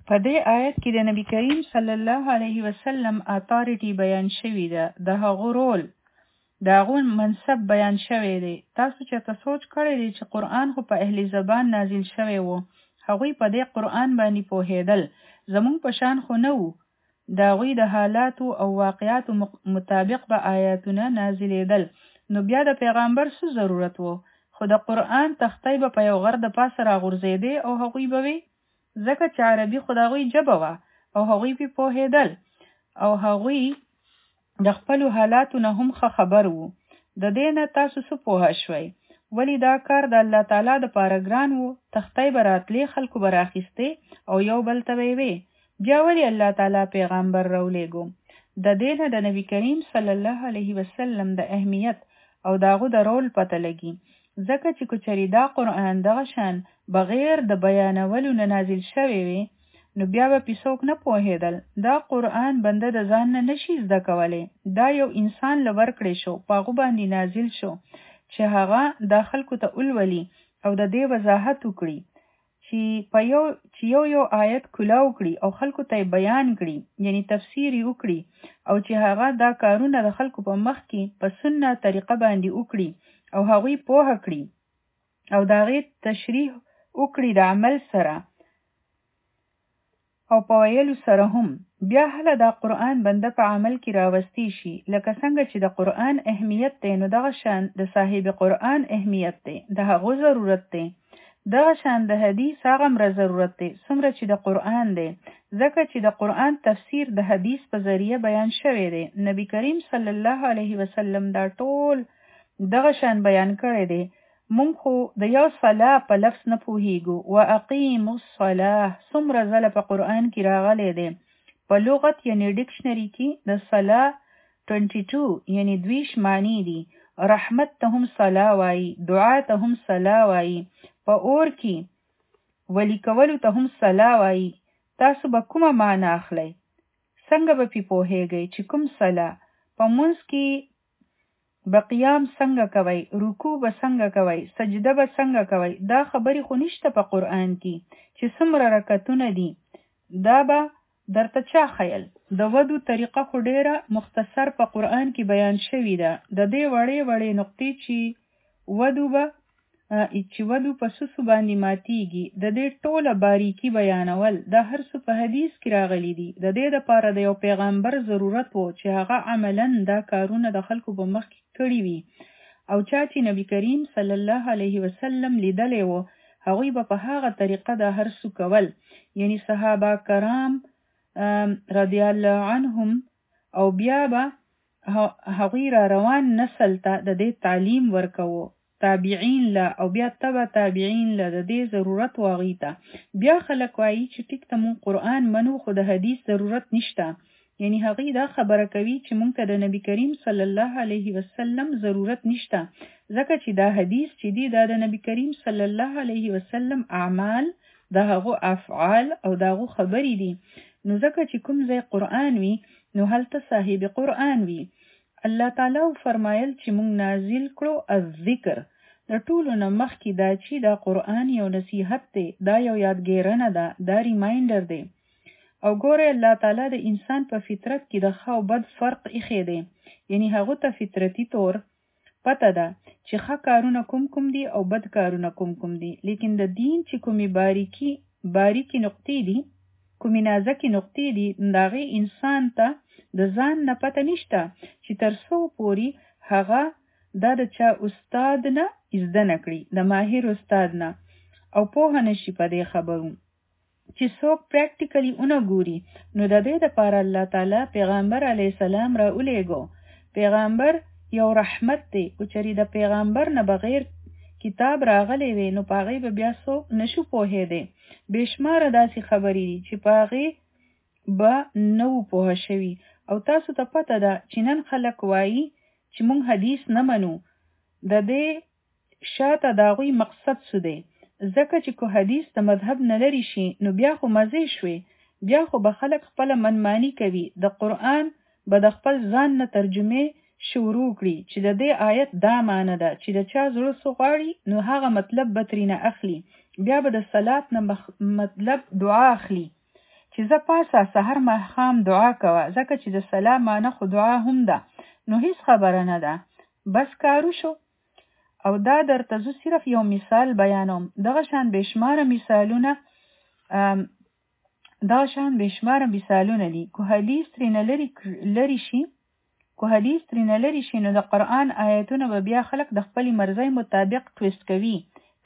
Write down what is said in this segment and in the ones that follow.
په دې آیت کې د نبی کریم صلی الله علیه وسلم اتھارټي بیان شوی ده، د هغه رول، د هغه منصب بیان شوی دی. تاسو چې سوچ کړی دی چې قرآن خو په اهل زبان نازل شوی وو، هغوی په دې قرآن باندې پوهېدل، زمونږ په شان خو نه وو. د هغوی د حالاتو او واقعاتو مطابق به آیاتونه نازلېدل، نو بیا د پیغمبر څه ضرورت وو؟ خو د قرآن تختې به په یو غر د پاسه راغورځېدې او هغوی به وي، ځکه چې عربي خو د هغوی ژبه وه او هغوی پې پوهېدل او هغوی د خپلو حالاتو نه هم ښه خبر وو. د دې نه تاسو څه پوه شوئ؟ ولې دا کار د الله تعالی دپاره ګران وو؟ تختې به راتلې، خلکو به راخیستې او یو بل ته به یې وې. بیا ولې الله تعالی پیغمبر راولېږو؟ د دې نه د نبی کریم صلی الله علیه وسلم د اهمیت او د هغه د رول پته لګي، ځکه چې کچرې دا قرآن دغه شان بغیر د بیانولو نه نازل شوی وي، نو بیا به پې څوک نه پوهېدل. دا قرآن بنده د ځان نه نشي زده کولی، دا یو انسان له ورکړې شو، په هغه باندې نازل شو چې هغه دا خلکو ته ولولي او د دې وضاحت وکړي، چې یو آیت کلاو کړي او خلکو ته بیان کړي، یعنی تفسیر یې وکړي، او چې هغه دا کارونه د خلکو په مخ کې په سنه طریقه باندې وکړي او هغوی پوهه کړي او د هغې تشریح وکړي د عمل سره او په ویلو سره هم. بیا هله دا قرآن بنده په عمل کې راوستی شي. لکه څنګه چې د قرآن اهمیت دی، نو دغه شان د صاحب قرآن اهمیت دی، د هغو ضرورت دی. دغه شان د حدیث هغه مره ضرورت دی څومره چې د قرآن دی، ځکه چې د قرآن تفسیر د حدیث په ذریعه بیان شوی دی. نبی کریم صلی الله علیه وسلم دا ټول دغه شان بیان کړی دی. مونږ خو د یو صلاح په لفظ نه پوهیږو. واقیموا الصلاة څومره ځله په قرآن کې راغلی دی. په لغت یعنی ډکشنری کې د صلاح 22 یعنی 22 معنی دي. رحمت ته هم صلاح وایي، دعا ته هم صلاح وایي، په اور کې ولی کولو ته هم صلاح وایي. تاسو به کومه معنا اخلئ؟ څنګه به پې پوهیږئ چې کوم صلاح؟ په منځ کې به قیام څنګه کوئ، رکوع به څنګه کوئ، سجده به څنګه کوئ؟ دا خبرې خو نشته په قرآن کې چې څومره رکعتونه دي. دا به درته چا خیل؟ د ودو طریقه خو ډیره مختصر په قرآن کې بیان شوې ده. د دې وړې نقطې چې ودو په سوسو باندې ماتیږي، د دې ټوله باریکی بیانول دا هر څه په حدیث کې راغلي دي. د دې لپاره د یو پیغمبر ضرورت وو چې هغه عملاً دا کارونه د خلکو په مخ کې کړي وي، او چا چې نبی کریم صلی الله علیه وسلم لیدلی وو، هغوی به په هغه طریقه دا هر څه کول. یعنی صحابه کرام رضی الله عنهم، او بیا به هغوی را روان نسل ته د دې تعلیم ورکوو، تابعین له او بیا تبع تابعین له د دې ضرورت واغی ته. بیا خلک وایي چې ټیک ته مونږ قرآن منو خو د حدیث ضرورت نشته. یعنی هغوی دا خبره کوي چې مونږ ته د نبی کریم صلی الله علیه وسلم ضرورت نشته، ځکه چې دا حدیث چې دی دا د نبی کریم صلی الله علیه وسلم اعمال، د هغو افعال او د هغو خبرې دي. نو ځکه چې کوم ځای قرآن وي نو هلته صاحب قرآن وي. الله تعالی فرمایل چې مونږ نازل کړو الذکر. د ټولو نه مخکې دا چې دا قرآن یو نصیحت دی، دا یو یادګیرنه ده، دا ریمایندر دی. او ګوره الله تعالی د انسان په فطرت کې د ښه او بد فرق ایښی دی. یعنی هغه ته فطرتي طور پته ده چې ښه کارونه کوم دي او بد کارونه کوم دي، لیکن د دین چې کومې باریکي نقطې دي، کومې نازکې نقطې دي، د هغې انسان ته د ځان نه پته نشته چې تر څو پورې هغه دا د چا استاد نه زده نه کړي، د ماهر استاد نه، او پوهه نشي په دې خبرو چې څوک پریکټیکلی اونه ګوري. نو د دې لپاره الله تعالی پیغمبر علیه السلام را ولېږو. پیغمبر یو رحمت دی. کچرې د پیغمبر نه بغیر کتاب راغلی وي نو په هغې به بیا څوک نشو پوهېدی. بېشماره داسې خبرې دي چې په هغې به نه وو پوهه شوي. او تاسو ته پته ده چې نن خلک وایي چې مونږ حدیث نه منو. د دې شاته د هغوی مقصد څه دی؟ ځکه چې که حدیث د مذهب نه لرې شي نو بیا خو مزې شوې، بیا خو به خلک خپله منمانی کوي. د قرآن به د خپل ځان نه ترجمې شروع کړي چې د دې آیت دا معنی ده چې د چا زړه څه غواړي نو هغه مطلب به ترېنه اخلي. بیا به د صلات نه مطلب دعا اخلي. چې زه پاسه سحر ماښام دعا کوه، ځکه چې د سلام معنی خو دعا هم ده. نو هیڅ خبره نه ده، بس کارو شو. او دا درته زه صرف یو مثال بیانوم. دغه شان بېشماره مثالونه دي. که حدیث ترېنه لرې شي نو د قرآن آیتونه به بیا خلک د خپلې مرضۍ مطابق تویست کوي،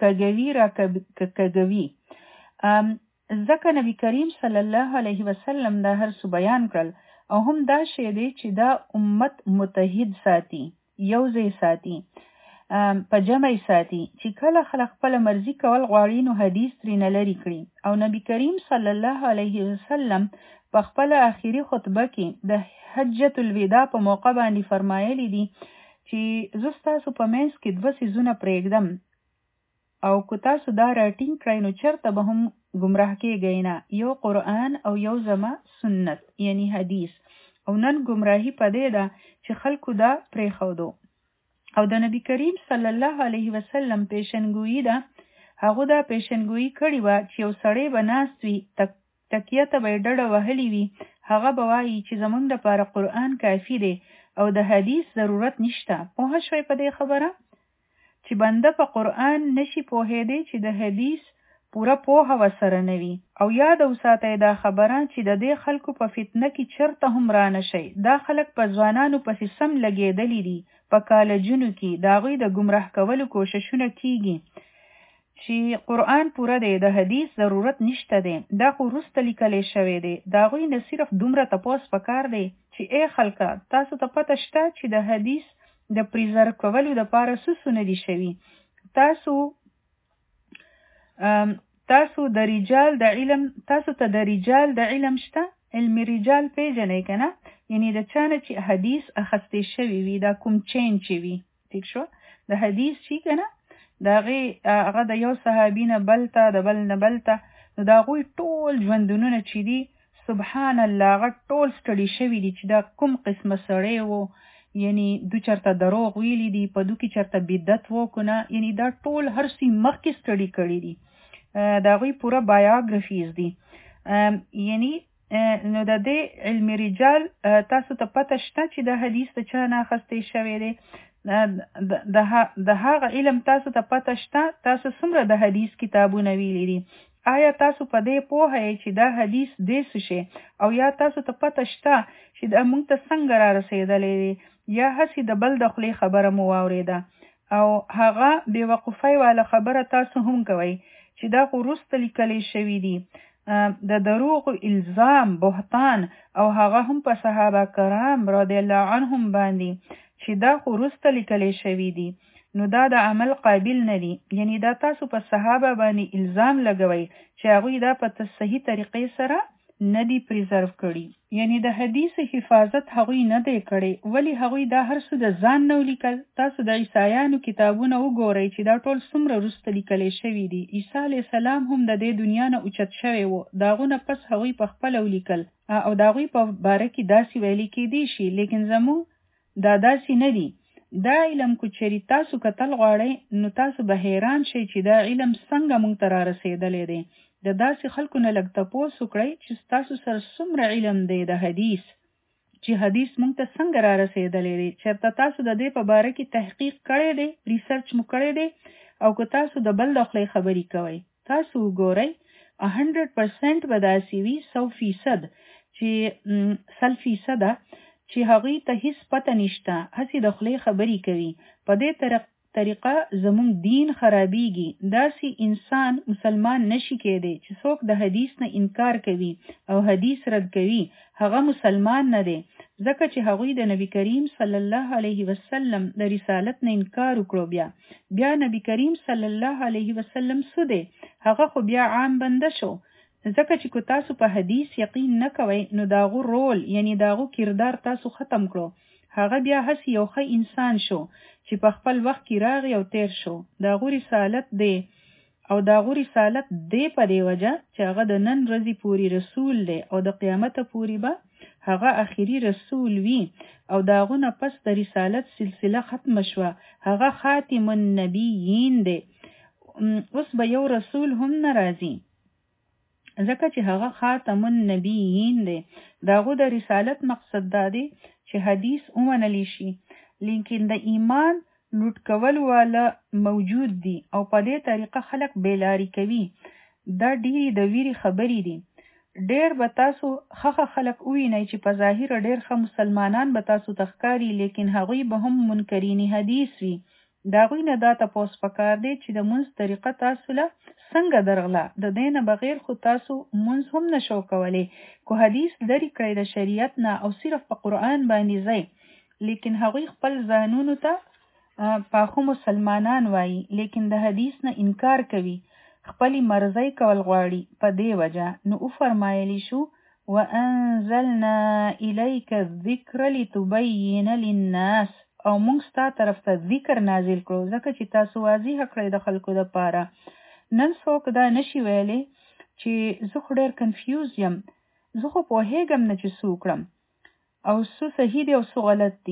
کږوي. ځکه نبی کریم صلی الله علیه وسلم دا هر څه بیان کړل، او هم دا شی دی چې دا امت متحد ساتي، یو ځای ساتي، په جمع ساتي. چې کله خلک خپل مرضی کول غواړي نو حدیث ترېنه لرې کړي. او نبی کریم صلی الله علیه وسلم په خپل آخري خطبه کې د حجۃ الوداع په موقع باندې فرمایلی دي چې زه ستاسو په منځ کې 2 څیزونه پرېږدم، او که تاسو دا راټینګ کړئ نو چرته به هم گمراه کېږئ نه، یو قرآن او یو زما سنت یعنی حدیث. او نن گمراهی په دې ده چې خلکو دا پرېښودو. او د نبی کریم صلی الله علیه وسلم پیشنګویی ده، هغه دا پیشنګویی کړې وه چې یو سړی به ناست وي، تکیه ته به یې ډډه وهلې وي، هغه به وایي چې زمونږ دپاره قرآن کافي دی او د حدیث ضرورت نشته. پوه شوئ په دې خبره چې بنده په قرآن نشي پوهېدی چې د حدیث پوره پوهه ورسره نه وي. او یاد وساتئ دا خبره چې د دې خلکو په فتنه کې چرته هم رانه شئ. دا خلک په ځوانانو پسې سم لګېدلي دي، په کالجونو کې د هغوی د ګمراه کولو کوششونه کیږي چې قرآن پوره دی، د حدیث ضرورت نشته دی، دا خو وروسته لیکلی شوی دی. د هغوی نه صرف دومره تپوس پکار دی چې ای خلکه، تاسو ته پته شته چې د حدیث د پریزرو کولو دپاره څه څونه دي شوي؟ تاسو ته د رجال د علم شته؟ علم رجال پیژنئ که نه؟ یعنی د چا نه چې حدیث اخیستی شوي وي، دا کوم چین چې وي، ټیک شو، د حدیث چې که نه د هغه د یو صحابي نه بل ته، د بل نه بل ته، نو د هغوی ټول ژوندونونه چې دي سبحان الله هغه ټول سټډي شوي دي چې دا کوم قسمه سړی و، یعنی دو چرته دروغ ویلی دي، په دو کې چرته بدعت وکنه، یعنی دا ټول هر څه مخکې سټډي کړي دي، د هغوی پوره بایوګرافیز دي. یعنی نو د دې علم رجال تاسو ته پته شته چې د حدیث د چا نه اخیستی شوی دی؟ د هغه علم تاسو ته پته شته؟ تاسو څومره د حدیث کتابونه ویلي دي؟ آیا تاسو په دې پوهه یې چې دا حدیث دې څه شي؟ او یا تاسو ته پته شته چې دا موږ ته څنګه را رسېدلی دی؟ یا هسې د بل د خولې خبره مو واورېده او هغه بې وقوفۍ والا خبره تاسو هم کوئ چې دا خو وروسته لیکلی شوي دي، د دروغ الزام، بهتان، او هغه هم په صحابه کرام رضی الله عنهم باندې چې دا خو وروسته لیکلی شوي دي، نو دا د عمل قابل نه دي. یعنی دا تاسو په صحابه باندې الزام لګوئ چې هغوی دا په صحیح طریقې سره نه دی پریزرو کړي. یعنی د حدیث حفاظت هغوی نه دی کړی، ولی هغوی دا هر څه د ځان نه ولیکل. تاسو د عیسایانو کتابونه وګورئ چې دا ټول څومره وروسته لیکلی شوي دي. عیسی علیه السلام هم د دې دنیا نه اوچت شوی و، د هغو نه پس هغوی په خپله ولیکل، او د هغوی په باره کې داسې ویلي کیدی شي، لیکن زموږ دا داسې نه دي. دا علم کو چېرې تاسو کتل غواړئ نو تاسو به حیران شئ چې دا علم څنګه موږ ته را رسېدلی دی. د داسې خلکو نه لږ تپوس وکړئ چې ستاسو سره څومره علم دی د حدیث، چې حدیث موږ ته څنګه را رسېدلی دی. چېرته تاسو د دې په باره کې تحقیق کړی دی، ریسرچ مو کړی دی؟ او که تاسو د بل د خولې خبرې کوئ، تاسو وګورئ 100% به داسې وي، 100% چې 100% چې هغوی ته هیڅ پته نشته، هسې د خولې خبرې کوي. په دې طریقه زموږ دین خرابیږي. داسې انسان مسلمان نشي کېدی چې څوک د حدیث نه انکار کوي او حدیث رد کوي، هغه مسلمان نه دی، ځکه چې هغوی د نبی کریم صلی الله علیه وسلم د رسالت نه انکار وکړو. بیا نبی کریم صلی الله علیه وسلم څه دی؟ هغه خو بیا عام بنده شو، ځکه چې که تاسو په حدیث یقین نه کوئ نو د هغو رول یعنی د هغو کردار تاسو ختم کړو. هغه بیا هسې یو ښه انسان شو چې په خپل وخت کې راغی او تیر شو. د هغو رسالت دی او د هغو رسالت دی په دې وجه چې هغه د نن ورځې پورې رسول دی او د قیامته پورې به هغه آخري رسول وي، او د هغو نه پس د رسالت سلسله ختم شوه، هغه خاتم النبیین دی. اوس به یو رسول هم نه راځي، ځکه چې هغه خاتم النبیین دی. داغو د رسالت مقصد دا دی چې حدیث ومنلی شي، لیکن د ایمان لوټ کول والا موجود دي او په دې طریقه خلک بیلاری کوي. دا ډېری د ویری خبرې دي. ډېر به تاسو ښه خلک ووینئ چې په ظاهر ډېر ښه مسلمانان به تاسو ته ښکاري، لیکن هغوی به هم منکرین حدیث وي. د هغوی نه دا تپوس پکار دی چې د مونځ طریقه تاسو له څنګه درغله، د دې نه بغیر خو تاسو مونځ هم نشو کولی. کو حدیث لرې کړئ د شریعت نه او صرف په قرآن باندې ځئ. لیکن هغوی خپل ځانونو ته پاخو مسلمانان وایي، لیکن د حدیث نه انکار کوي، خپلی مرضی کول غواړي. په دې وجه نو فرمایلی شو وانزلنا الیک الذکر لتبین للناس، او موږ ستا طرف ته ذکر نازل کړو ځکه چې تاسو واضح کړئ د خلکو دپاره. نن څوک دا نشي ویلی چې زه خو ډېر کنفیوز یم، زه خو پوهیږم نه چې څه وکړم او څه صحیح دی او څه غلط دی.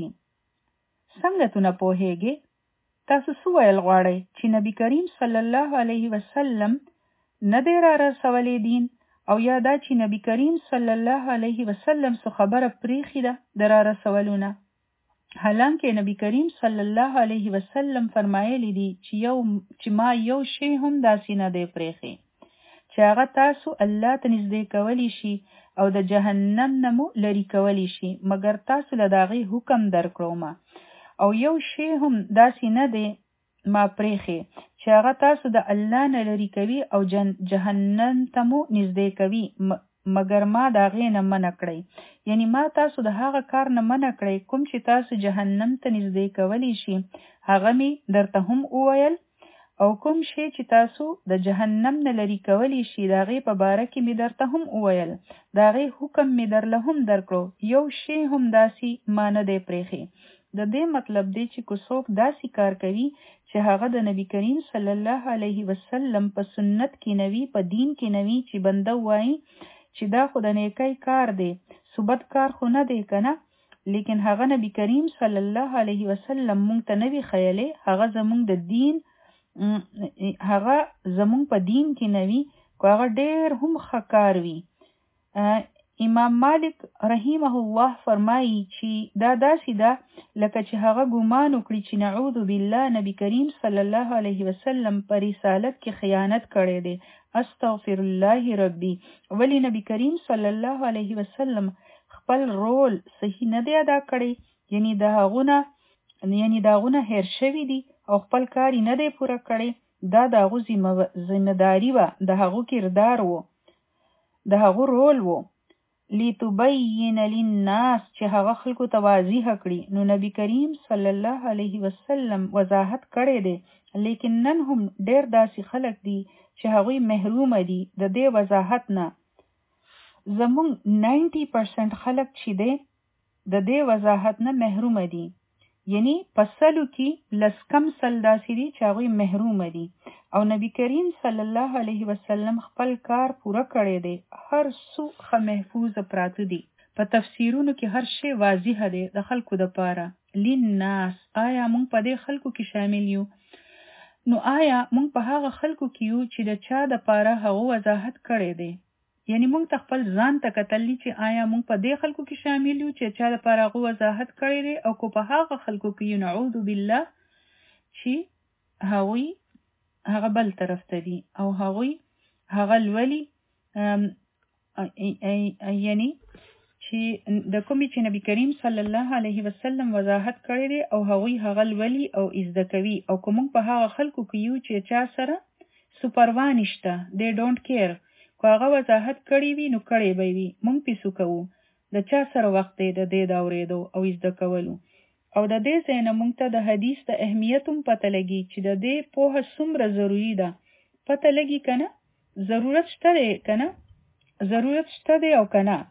څنګه تو نه پوهیږئ؟ تاسو څه ویل غواړئ چې نبی کریم صلی الله علیه وسلم نه دی را رسولی دین، او یا دا چې نبی کریم صلی الله علیه وسلم څه خبره پریښې ده د را رسولونه؟ حالانکه نبی کریم صلی الله علیه وسلم فرمایلی دی چې ما یو شی هم داسې نه دی پریښی چې هغه تاسو الله ته نږدې کولی شي او د جهنم نه مو لرې کولی شي، مګر تاسو له د هغې حکم درکړوم. او یو شی هم داسې نه دی ما پریښی چې هغه تاسو د الله نه لرې کوي او جهنم ته مو نږدې کوي، مګر ما د هغې نه منع کړی. یعنی ما تاسو د هغه کار نه منع کړی کوم چې تاسو جهنم ته نږدې کولی شي، هغه می درته هم وویل، او کوم شی چې تاسو د جهنم نه لرې کولی شي د هغې په باره کې می درته هم وویل، د هغې حکم می درله هم درکړو، یو شی هم داسې ما نه دی پریښی. د دې مطلب دی چې که څوک داسې کار کوي چې هغه د نبی کریم صلی الله علیه وسلم په سنت کې نوي، په دین کې نوي، چې بنده وایي چې دا خو د نیکی کار دی، ثبت کار خو نه دی که نه، لیکن هغه نبی کریم صلی الله علیه وسلم مونږ ته نه وي ښیلی، هغه زمونږ د دین، هغه زمونږ په دین کې نوي، که هغه ډېر هم ښه کار وي. امام مالک رحمه الله فرمایي چې دا داسې ده لکه چې هغه ګمان وکړي چې نعوذ بالله نبی کریم صلی الله علیه وسلم په رسالت کې خیانت کړی دی. استغفر الله ربی. ولی نبی کریم صلی الله علیه وسلم خپل رول صحیح نه دی ادا کړی، یعنی د هغونه هیر شوي دي او خپل کار نه دی پوره کړی. دا د هغو ذمهداري وه، د هغو کردار و، د هغو رول و. لتبین للناس، چې هغه خلکو ته واضح کړي. نو نبی کریم صلی الله علیه وسلم وضاحت کړی دی، لیکن نن هم ډېر داسې خلک دي چې هغوی محروم دي د دې وضاحت نه. زمونږ 90% خلک چې دی د دې وضاحت نه محروم دي، یعنی په سلو کې لس کم سل داسې دي چې هغوی محروم دي. او نبی کریم صلی الله علیه وسلم خپل کار پوره کړی دی، هر څه ښه محفوظ پراته دي. په تفسیرونو کې هر شی واضح دی د خلکو دپاره. للناس، آیا موږ په دې خلکو کې شامل یو؟ نو آیا موږ په هغه خلکو کې یو چې د چا دپاره هغه وضاحت کړی دی؟ یعنی موږ ته خپل ځان ته کتل چې آیا موږ په دې خلکو کې شامل یو چې چا دپاره هغه وضاحت کړی دی، او که په هغه خلکو کې یو نعوذ بالله چې هغوی هغه بل طرف ته دي او هغوی هغه لولي، یعنی چې د کومې چې نبی کریم صلی الله علیه وسلم وضاحت کړی دی او هغوی هغه لولي او زده کوي. او که موږ په هغه خلکو کې یو چې چا سره سپروا نشته، they don't care، که هغه وضاحت کړی وي نو کړی به وي، موږ پیسو کوو، د چا سره وخت دی د دې د اورېدو او زده کولو. او د دې ځای نه موږ ته د حدیث د اهمیت هم پته لګي چې د دې پوهه څومره ضروري ده. پته لګي که نه؟ ضرورت شته دی که نه؟ ضرورت شته دی او که نه؟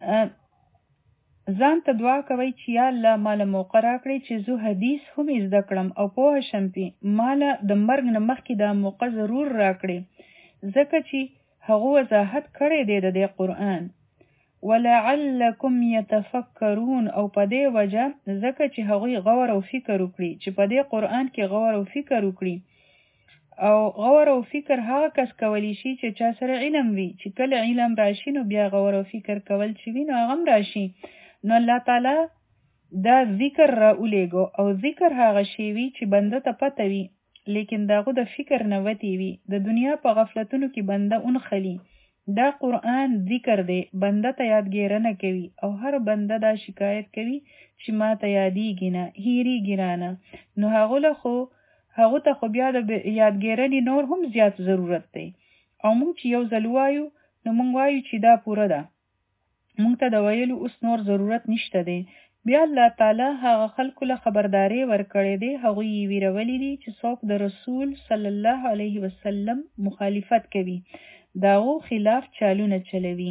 ځان ته دعا کوئ چې یا الله ماله موقع راکړئ چې زه حدیث هم زده کړم او پوه شم پې، ماله د مرګ نه مخکې دا موقع ضرور راکړئ، ځکه چې هغه وضاحت کړی دی د دې قرآن. ولعلکم یتفکرون، او په دې وجه ځکه چې هغوی غور او فکر وکړي، چې په دې قرآن کې غور او فکر وکړي او غور او فکر هغه کس کولی شي چې چا سره علم وي، چې کله علم راشي نو بیا غور او فکر کول چې وي نو هغه راشي. نو الله تعالی دا ذکر را اولیگو او ذکر هغه شی وی چې بنده ته پته وي لیکن داغه د فکر نه وتی وي، د دنیا په غفلتونو کې بنده اون خلی. دا قرآن ذکر دی، بنده ته یادګیرنه کوي او هر بنده دا شکایت کوي چې ما ته یادیږي نه، هیریږي رانه. نو هغه ته خو بیا د یادګیرنې نور هم زیات ضرورت دی. او موږ چې یو ځل وایو نو موږ وایو چې دا پوره ده، موږ ته د ویلو اوس نور ضرورت نشته دی. بیا الله تعالی هغه خلکو له خبرداري ورکړې دی، هغوی یې ویرولی دي چې څوک د رسول صلی الله علیه وسلم مخالفت کوي، داغو خلاف چالونه چلوي.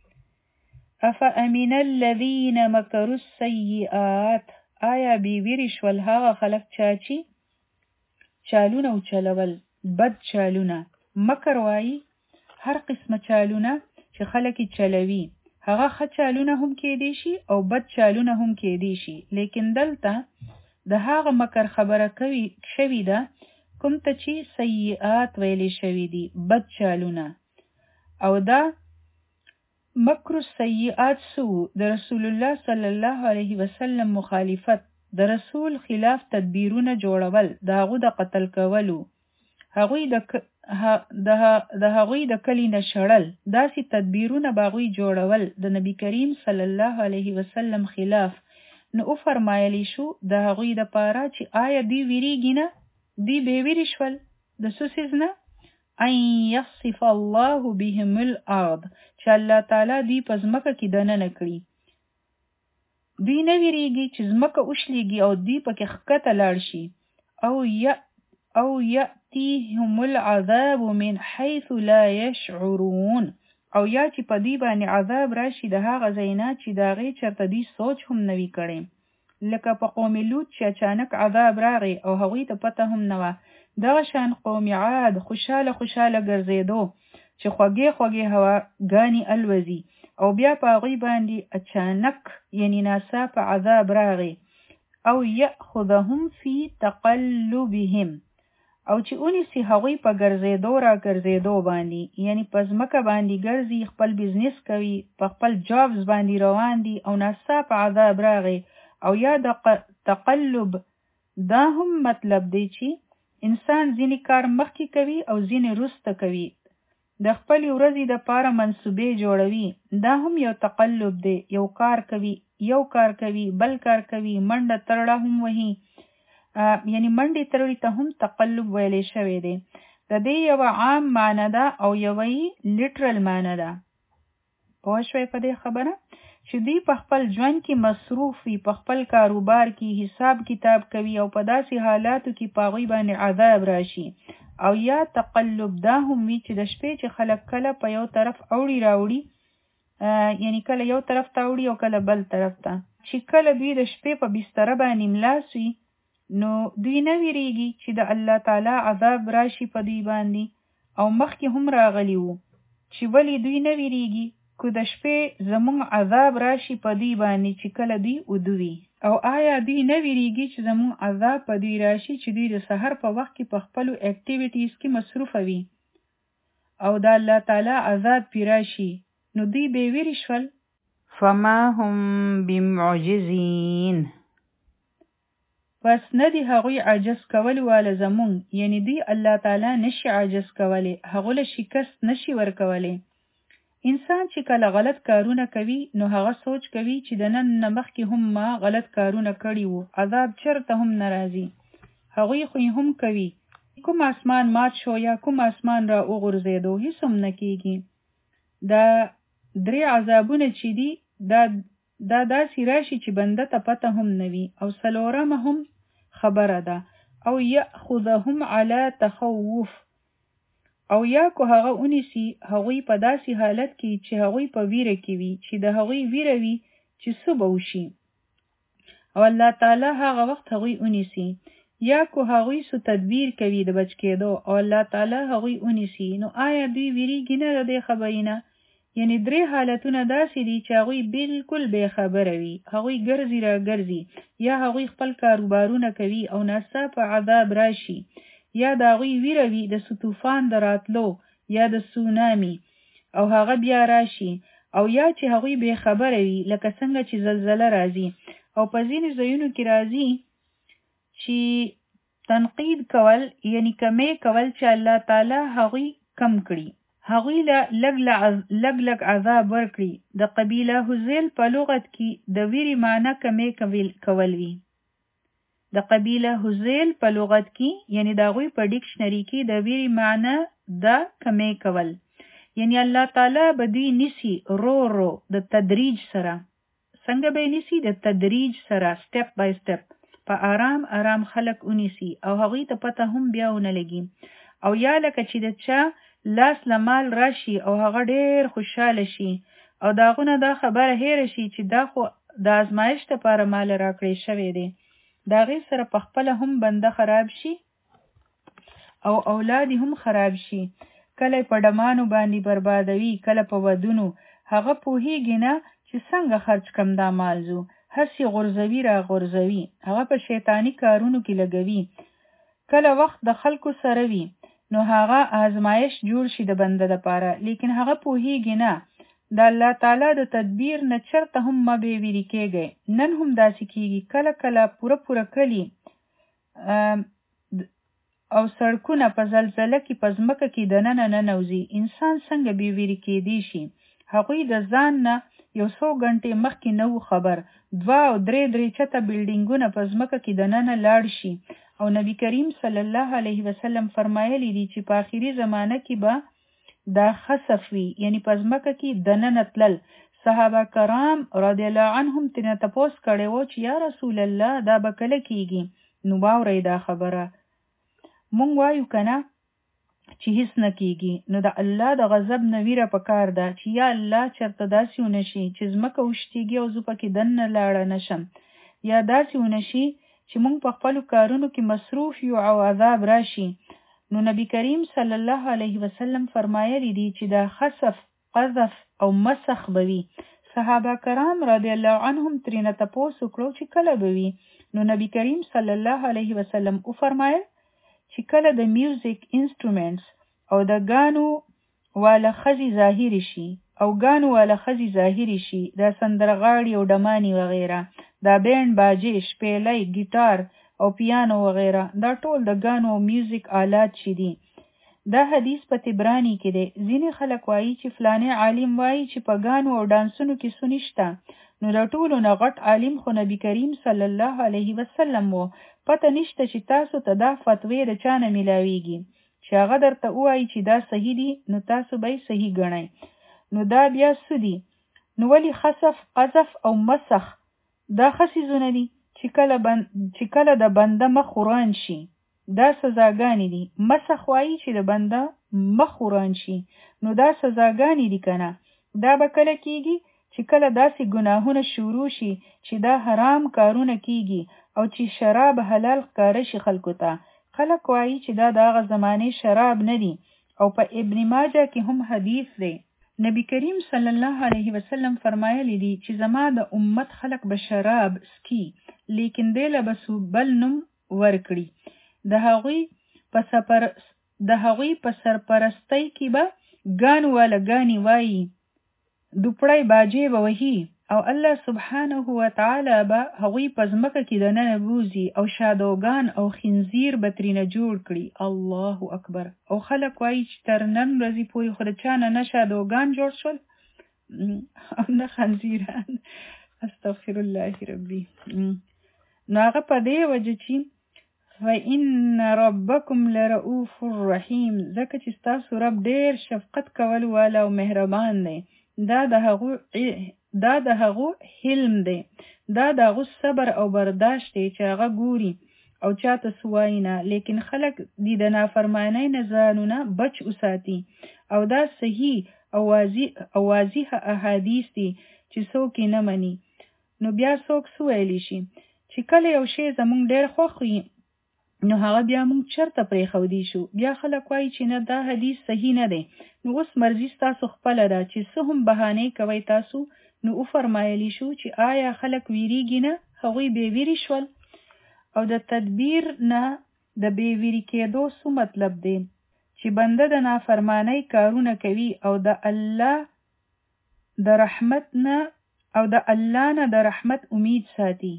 افامن الذین مکروا السیئات، آیا بی ویری شول هغه خلک چې چالونه او چلول، بد چالونه. مکر وایي هر قسمه چالونه چې خلک چلوي، هغه ښه چالونه هم کېدی شي او بد چالونه هم کېدی شي. لیکن دلته د هغه مکر خبره شوې ده کوم ته چې سیئات ویلې شوي دي، بد چالونه. او دا مکر السیئات سو د رسول الله صلی الله علیه وسلم مخالفت، د رسول خلاف تدبیرونه جوړول، د هغوی د قتل کولو، د هغوی د کلی نه شړل، داسې تدبیرونه به هغوی جوړول د نبی کریم صلی الله علیه وسلم خلاف. نو او فرمایلی شو د هغوی د پاره چې آیا دی ویریږي نه، دی بې ویرې شول د څه څیز نه، ان یخسف الله بهم الارض، چې الله تعالی دی په ځمکه کې دننه کړي. دوی نه ویریږي چې ځمکه وشلیږي او دوی پکې ښکته لاړ شي. او یأتیهم العذاب من حیث لا یشعرون، او یا چې په دوی باندې عذاب راشي د هغه ځای نه چې د هغې چېرته دوی سوچ هم نه وي کړی. لکه په قوم لوط چې اچانک عذاب راغی او هغوی ته پته هم نه وه. دغه شان قوم عاد خوشاله ګرځېدو چې خوږې هواګانې الوزي او بیا په هغوی باندې اچانک یعنی ناڅاپه عذاب راغی. او یأخذهم فی تقلبهم، او چې اونیسي هغوی په ګرځېدو باندې، یعنی په ځمکه باندې ګرځي، خپل بزنس کوي، په خپل جابز باندې روان دي او ناڅاپه عذاب راغی. او یا د تقلب دا هم مطلب دی چې انسان ځینې کار مخکې کوي او ځینې وروسته کوي، د خپلې ورځې دپاره منصوبې جوړوي، دا هم یو تقلب دی. یو کار کوي بل کار کوي، منډه ترړه هم وهي، یعنی منډې ترړې ته هم تقلب ویلی شوی دی. د دې یوه عام معنی ده او یوه یې لیټرل معنی ده. پوه شوی په دې خبره چې دوی په خپل ژوند کې مصروف وي، په خپل کاروبار کې حساب کتاب کوي او په داسې حالاتو کې په هغوی باندې عذاب راشي. او یا تقلب دا هم وي چې د شپې چې خلک کله په یو طرف راوړي، یعنی کله یو طرف ته اوړي او کله بل طرف ته، چې کله دوی د شپې په بستره باندې ملاس وي نو دوی نه ویریږي چې د الله تعالی عذاب راشي په دوی باندې. او مخکې هم راغلی وو چې ولې دوی نه ویریږي که د شپې زمونږ عذاب راشي په دوی باندې چې کله دوی ودوي. او آیا دوی نه ویریږي چې زمونږ عذاب په دوی راشي چې دوی د سحر په وخت کې په خپلو اکټیویټیز کې مصروفه وي او د الله تعالی عذاب پې راشي نو دوی بې ویرې شول. فما هم بمعجزین، پس نه دی هغوی عجز کول واله زمونږ، یعنی دوی الله تعالی نشي عجز کولی، هغو له شکست نشي ورکولی. انسان چې کله غلط کارونه کوي نو هغه سوچ کوي چې د نن نه مخکې هم ما غلط کارونه کړي وو، عذاب چرته هم نه راځي. هغوی خو هم کوي، کوم اسمان مات شو یا کوم اسمان را وغورځېدو هیڅ هم نه کېږي. دا 3 عذابونه چې دي دا داسې راشي چې بنده ته پته هم نه وي. او 4مه هم خبره ده، او یأخذهم علی تخوف، او یا کو هغه اونیسي هغوی په داسې حالت کې چې هغوی په ویره کې وي، چې د هغوی ویره وي چې څه به وشي، او الله تعالی هغه وخت هغوی اونیسي. یا کو هغوی سو تدبیر کوي د بچ کېدو او الله تعالی هغوی اونیسي. نو آیا دوی ویریږي نه د دې خبرې نه؟ یعنی 3 حالتونه داسې دي چې هغوی بالکل بې خبره وي، هغوی ګرځي یا هغوی خپل کاروبارونه کوي او ناڅاپه عذاب راشي. یا د هغوی ویره وي د طوفان د راتلو یا د سونامي او هغه بیا راشي، او یا چې هغوی بې خبره وي لکه څنګه چې زلزله راځي. او په ځینې ځایونو کې راځي چې تنقید کول یعنی کمی کول چې الله تعالی هغوی کم کړي، هغوی له لږ عذاب ورکړي. د قبیله حذیل په لغت کې د ویرې معنی کمی کول وي. د قبیله حذیل په لغت کې یعنی د هغوی په ډکشنری کې د ویرې معنی د کمی کول، یعنی الله تعالی به دوی نیسی رو د تدریج سره. څنګه به نیسی؟ د تدریج سره، سټپ بای سټپ، په آرام خلق اونیسی او هغوی ته پته هم بیا ونه لګي. او یا لکه چې د چا لاس لمال راشي او هغه ډیر خوشاله شي او داغونه دا خبره هېره شي چې دا خو د ازمایښت لپاره مال راکړی شوی دی، دا غي سره په خپل هم بنده خراب شي او اولاد هم خراب شي. کله په ډمانو باندې بربادوي، کله په ودونو. هغه پوهیږي نه چې څنګه خرج کم دا مالزو، هسې غرزوي را غرزوي، هغه په شیطانی کارونو کې لګوي. کله وخت د خلکو سره وي نو هغه آزمایش جوړ شي د بنده لپاره، لیکن هغه پوهیږي نه د الله تعالی د تدبیر نه چرته هم ما به ویری کېږي. نن هم داسې کېږي، کله پوره کلی او سړکونه په زلزله کې په ځمکه کې دننه ننوځي. انسان څنګه به ویری کېدی شي؟ هغوی د ځان نه 100 غنټې مخکې نه وو خبر. 2 او 3 چته بلډینګونه په ځمکه کې دننه لاړ شي. او نبی کریم صلی الله علیه وسلم فرمایلی دی چې په آخري زمانه کې به دا خسف وي، یعنی په ځمکه کې دننه تلل. صحابه کرام رضی الله عنهم تنه تپوس کړي وو چې یا رسول الله دا به کله کېږي؟ نو باورې دا خبره مونږ وایو کنه چې هیڅ نه کېږي. نو د الله د غضب نه ویره پکار ده چې یا الله چرته داسې ونشي چې ځمکه وشتېږي او زه پکې دننه لاړه نشم، یا داسې ونشي چې مونږ په خپلو کارونو کې مصروف یو او عذاب راشي. نو نبی کریم صلی الله علیه وسلم فرمایلی دی چې دا خسف، قذف او مسخ بوي. صحابه کرام رضی الله عنهم ترینه تپوس وکړو چې کله بوي؟ نو نبی کریم صلی الله علیه وسلم او فرمایل چې کله د میوزیک انسټرومنټس او د ګانو والا خزي ظاهری شي او ګانو والا خزي ظاهری شي، دا سندرغاړي او ډمانی وغیره، دا بینډ باجې، شپېلۍ، ګیټار او پیانو وغیره، دا ټول د ګانو او میوزیک آلات شي دي. دا حدیث په تبرانی کې دی. ځینې خلک وایي چې فلانه عالم وایي چې په ګانو او ډانسونو کې سنشته. نو د ټولو نه غټ عالم خو نبی کریم صلی الله علیه وسلم وو. پته نشته چې تاسو ته دا فتوی د چا نه ملاویږي چې هغه درته وایي چې دا صحیح دي، نو تاسو به یې صحیح ګڼئ. نو دا بیا څه دي؟ نو ولې خسف، قذف او مسخ دا خسیزونه دي چې کله د بنده مخ وران شي، دا سزاګانې دي. مسخ وایي چې د بنده مخ وران شي، نو دا سزاګانې دي کنه. دا به کله کېږي چې کله داسې ګناهونه شروع شي چې دا حرام کارونه کېږي او چې شراب حلال ښکاره شي خلکو ته. خلک وایي چې دا د هغه زمانې شراب نه دي. او په ابن ماجه کې هم حدیث دی. نبی کریم صلی الله علیه وسلم فرمایلی دی چې زما د امت خلق به شراب سکی، لیکن دیله به سو بل نوم ورکړي. د هغوی په سرپرستی کې به ګانو والا ګانی وایي، دوپړی باجې به وهي او الله سبحانه و تعالی به هغوی په ځمکه کې دننه بوزي او شادوګان او خنزیر به ترینه جوړ کړي. الله اکبر. او خلک وایي چې تر نن ورځې پورې خو د چا نه شادوګان جوړ شول او نه خنزیران. استغفر الله ربي. نو هغه په دې وجه چې فإن ربکم لرؤوف رحیم، ځکه چې ستاسو رب ډېر شفقت کول والا او مهربان دی. دا د هغو حلم دی، دا د هغو صبر او برداشت دی چې هغه ګوري او چاته سوای نه، لیکن خلک دې د نافرمانی نه ځانونه بچ وساتي. او دا صحیح او واضح احادیث دي چې څوک یې نه مني. نو بیا څوک سویلی شي چې کله یو شی زمونږ ډېر خوښ وي نو هغه بیا مونږ چرته پرېښودی شو. بیا خلک وایي چې نه دا حدیث صحیح نه دی. نو اوس مرضی ستاسو خپله ده چې څه هم بهانې کوئ تاسو. نو وفرمایلی شو چې آیا خلک ویریږي نه؟ هغوی بې ویرې شول او د تدبیر نه د بې ویري کېدو څه مطلب دی؟ چې بنده د نافرمانۍ کارونه کوي او د الله نه د رحمت امید ساتي.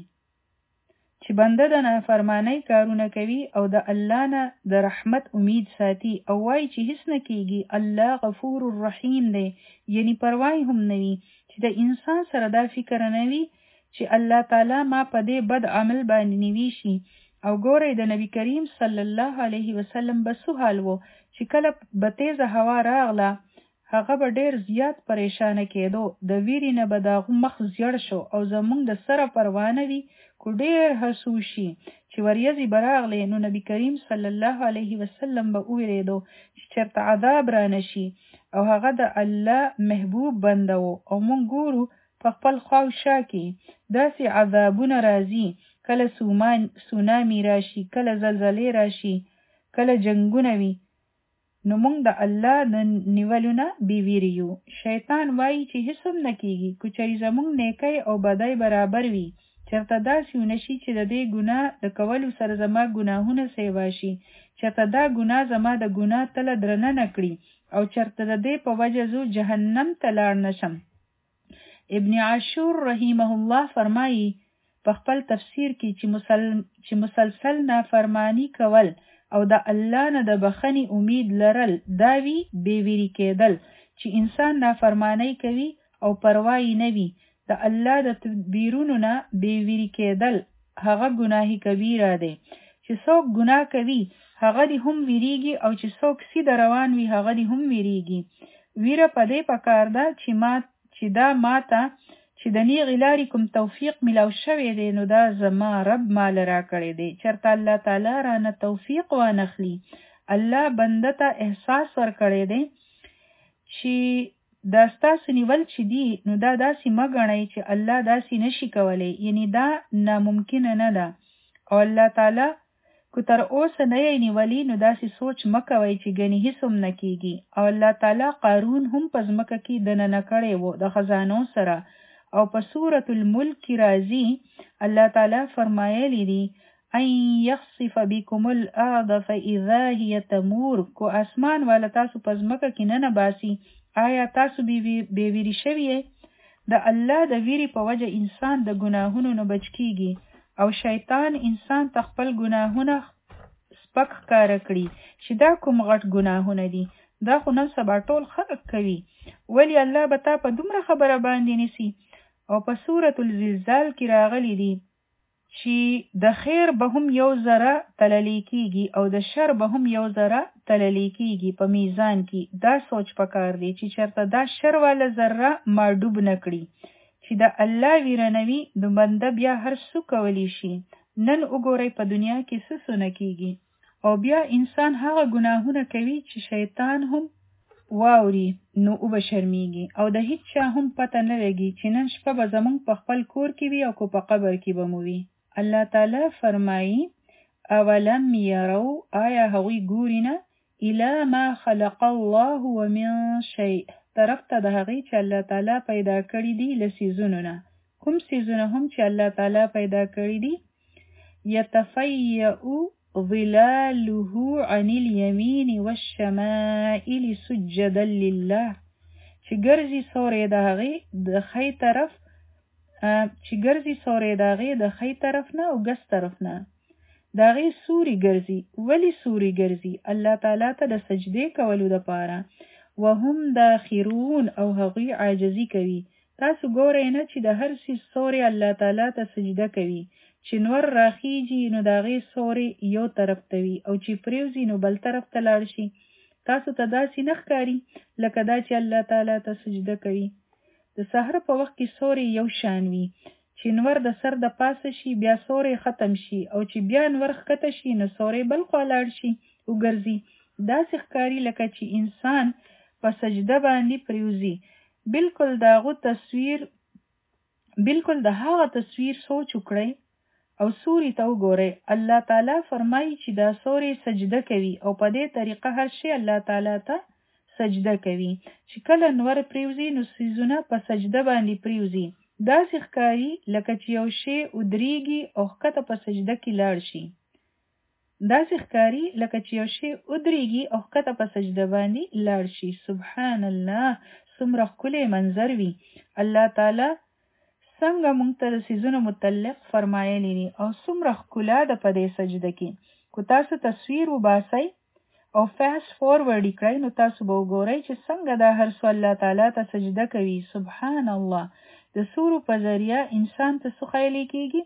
چې بنده د نافرمانۍ کارونه کوي او د الله نه د رحمت امید ساتي او وایي چې هیڅ نه کیږي، الله غفور الرحیم دی، یعنی پروا هم نه وي چې د انسان سره دا فکر نه وي چې الله تعالی ما په دې بد عمل باندې نیوي شي. او ګورئ د نبی کریم صلی الله علیه وسلم به څه حال و چې کله به تیزه هوا راغله هغه به ډیر زیات پریشانه کېدو، د ویرې نه به د هغه مخ زیړ شو او زمونږ د سره پروا نه وي کو ډیر هڅو شي چې وریځې به راغلې نو نبی کریم صلی الله علیه وسلم به وویریدو چې چېرته عذاب را نشي او هغه د الله محبوب بنده و او مونږ ګورو په خپل خواوشا کې داسې عذابونه راځي، کله سونامي راشي، کله زلزلې راشي، کله جنگونه وي، نو مونږ د الله د نیولو نه بې ویرې یو. شیطان وایي چې هیڅ هم نه کیږي که چېرې زمونږ نیکۍ او بدۍ برابر وي، چېرته داسې ونشي چې د دې ګناه د کولو سره زما ګناهونه سیوا شي، چېرته دا ګناه زما د ګناه تله درنه نه کړي او چېرته د دې په وجه زه جهنم ته لاړ نشم. ابن عاشور رحمه الله فرمایي په خپل تفسیر کې چې مسلسل نافرمانی کول او د الله نه د بخښنې امید لرل دا وی بې ویري کېدل. چې انسان نافرمانی کوي او پروا یې نه وي، د الله د تدبیرونو نه بې ویري کېدل هغه ګناه کبیره دی. چې څوک ګناه کوي هغه دې هم ویریږي او چې څوک سیده روان وي هغه دې هم ویریږي. ویره په دې پکار ده چې دا ماته چې د نیغې لارې کوم توفیق ملاو شوی دی نو دا زما رب مال را کړی دی. چېرته الله تعالی رانه توفیق وانخلي، الله بنده ته احساس ورکړی دی چې دا ستاسو نیول چې دی نو دا داسې مه ګڼئ چې الله داسې نشي کولی، یعنی دا ناممکنه نه ده او الله تعالی که تر اوسه نه یې نیولي نو داسې سوچ مه کوئ چې ګنې هیڅ هم نه کیږي. او الله تعالی قارون هم په ځمکه کې دننه کړی و د خزانو سره او په سورة الملک کې راځي الله تعالی فرمایلی دی ان یخصف بكم الارض فاذا هي تمور. کو اسمان والا تاسو په ځمکه کې نه باسي آیا تاسو بې ویرې شوي؟ د الله د ویرې په وجه انسان د ګناهونو نه بچ کیږي او شیطان انسان ته خپل ګناهونه سپک ښکاره کړي چې دا کوم غټ ګناهونه دي، دا خو نن سبا ټول خلک کوي، ولی الله به تا په دومره خبره باندې نیسي. او په سورة الزلزال کې راغلی دی چې د خیر به هم یو ذره تللی کیږي او د شر به هم یو ذره تللی کیږي په میزان کې. دا سوچ پکار دی چې چېرته دا شر والا ذره ما ډوب نه کړي. چې د الله ویره نه وي د بنده بیا هر څه کولی شي. نن وګورئ په دنیا کې څه نه کیږي او بیا انسان هغه ګناهونه کوي چې شیطان هم واوري نو او به شرمیږي او د هیڅ چا هم پته نه لګي چې نن شپه به زمونږ په خپل کور کې وي او کو په قبر کې به مو وي. الله تعالی فرمایي اولم یرو آیا هغوی ګوري نه الی ما خلق الله ومن شیء طرف ته د هغې چې الله تعالی پیدا کړي دي له څیزونو نه. کوم څیزونه هم چې الله تعالی پیدا کړي دي یتفیأ ظلاله عن الیمین والشمائل سجدا لله. چې ګرځي سورې د هغې د ښی طرف نه او ګس طرف نه د هغې سوري ګرځي. ولی سوري ګرځي؟ الله تعالی ته د سجدې کولو دپاره. وهم داخرون او هغوی عاجزي کوي. تاسو ګورئ نه چې د هر څیز سوري الله تعالی ته سجده کوي. چې نور راخیږي نو د هغې سوري یو طرف ته وي او چې پریوځي نو بل طرف ته لاړ شي. تاسو ته داسې نه ښکاري لکه دا چې الله تعالی ته سجده کوي. د سحر په وخت کې سوري یو شان وي، چې نور د سر د پاسه شي بیا سوري ختم شي او چې بیا نور ښکته شي نو سوري بل خوا لاړ شي وګرځي. داسې ښکاري لکه چې انسان په سجده باندې پریوځي. بالکل د هغه تصویر سوچ وکړئ او سوري ته وګورئ. الله تعالی فرمایي چې دا سوري سجده کوي او په دې طریقه هر شی الله تعالی ته سجده کوي. چې کله نور پریوځي نو څیزونه په سجده باندې پریوځي. داسې ښکاري لکه چې یو شی ودرېږي او ښکته په سجده کې لاړ شي. داسې ښکاري لکه چې یو شی ودرېږي او ښکته په سجده باندې لاړ شي. سبحان الله، څومره ښکلی منظر وي. الله تعالی څنګه موږ ته د څیزونو متعلق فرمایلی دي او څومره ښکلا ده په دې سجده کې. که تاسو تصویر وباسئ او فاست فورورډ کړئ نو تاسو به وګورئ چې څنګه دا هر څه الله تعالی ته سجده کوي. سبحان الله. د سورو په ذریعه انسان ته څه ښیلی کېږي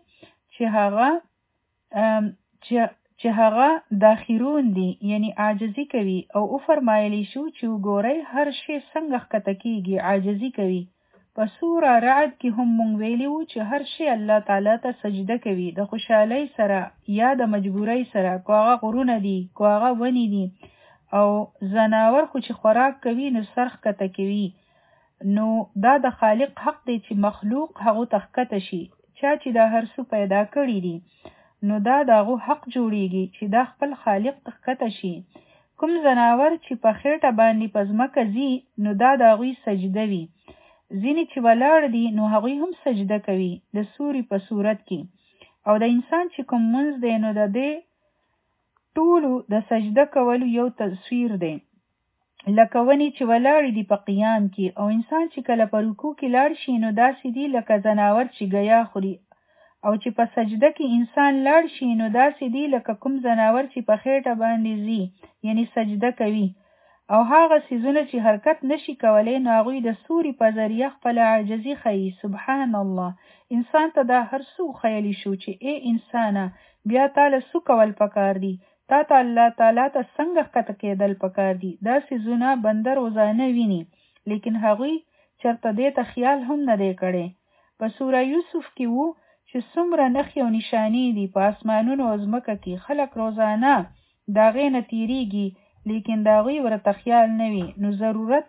چې هغه داخرون دي، یعنی عاجزي کوي. او وفرمایلی شو چې وګورئ هر شی څنګه ښکته کېږي، عاجزي کوي. په سوره رعد کې هم مونږ ویلي وو چې هر شی الله تعالی ته سجده کوي، د خوشحالۍ سره یا د مجبورۍ سره. که هغه غرونه دي، که هغه ونې دي، او ځناور خو چې خوراک کوي نو سر ښکته کوي. نو دا د خالق حق دی چې مخلوق هغو ته ښکته شي. چا چې دا هر څه پیدا کړي دي نو دا د هغو حق جوړیږي چې دا خپل خالق ته ښکته شي. کوم ځناور چې په خېټه باندې په ځمکه ځي نو دا د هغوی سجده وي. ځینې چې ولاړ دي نو هغوی هم سجده کوي د سوري په صورت کې. او د انسان چې کوم منځ دی نو د دې ټولو د سجده کولو یو تصویر دی. لکه ونې چې ولاړې دي په قیام کې، او انسان چې کله په رکوع کې لاړ شي نو داسې دي لکه ځناور چې ګیا خوري. او چې په سجده کې انسان لاړ شي نو داسې دي لکه کوم ځناور چې په خېټه باندې ځي، یعنی سجده کوي. او هغه څیزونه چې حرکت نشي کولی نو هغوی د سوري په ذریعه خپله عاجزي ښیي. سبحان الله. انسان ته دا هر څه وښیلی شو چې ای انسانه بیا تاله څه کول پکار دي، تا ته الله تعالی ته څنګه ښکته کېدل پکار دي. دا څیزونه بنده روزانه ویني، لیکن هغوی چېرته دې ته خیال هم نه دی کړی. په سوره یوسف کې وو چې څومره نښې او نشانې دي په اسمانونو او ځمکه کې. خلک روزانه د هغې نه تېرېږي لیکن د هغوی ورته خیال نه وي. نو ضرورت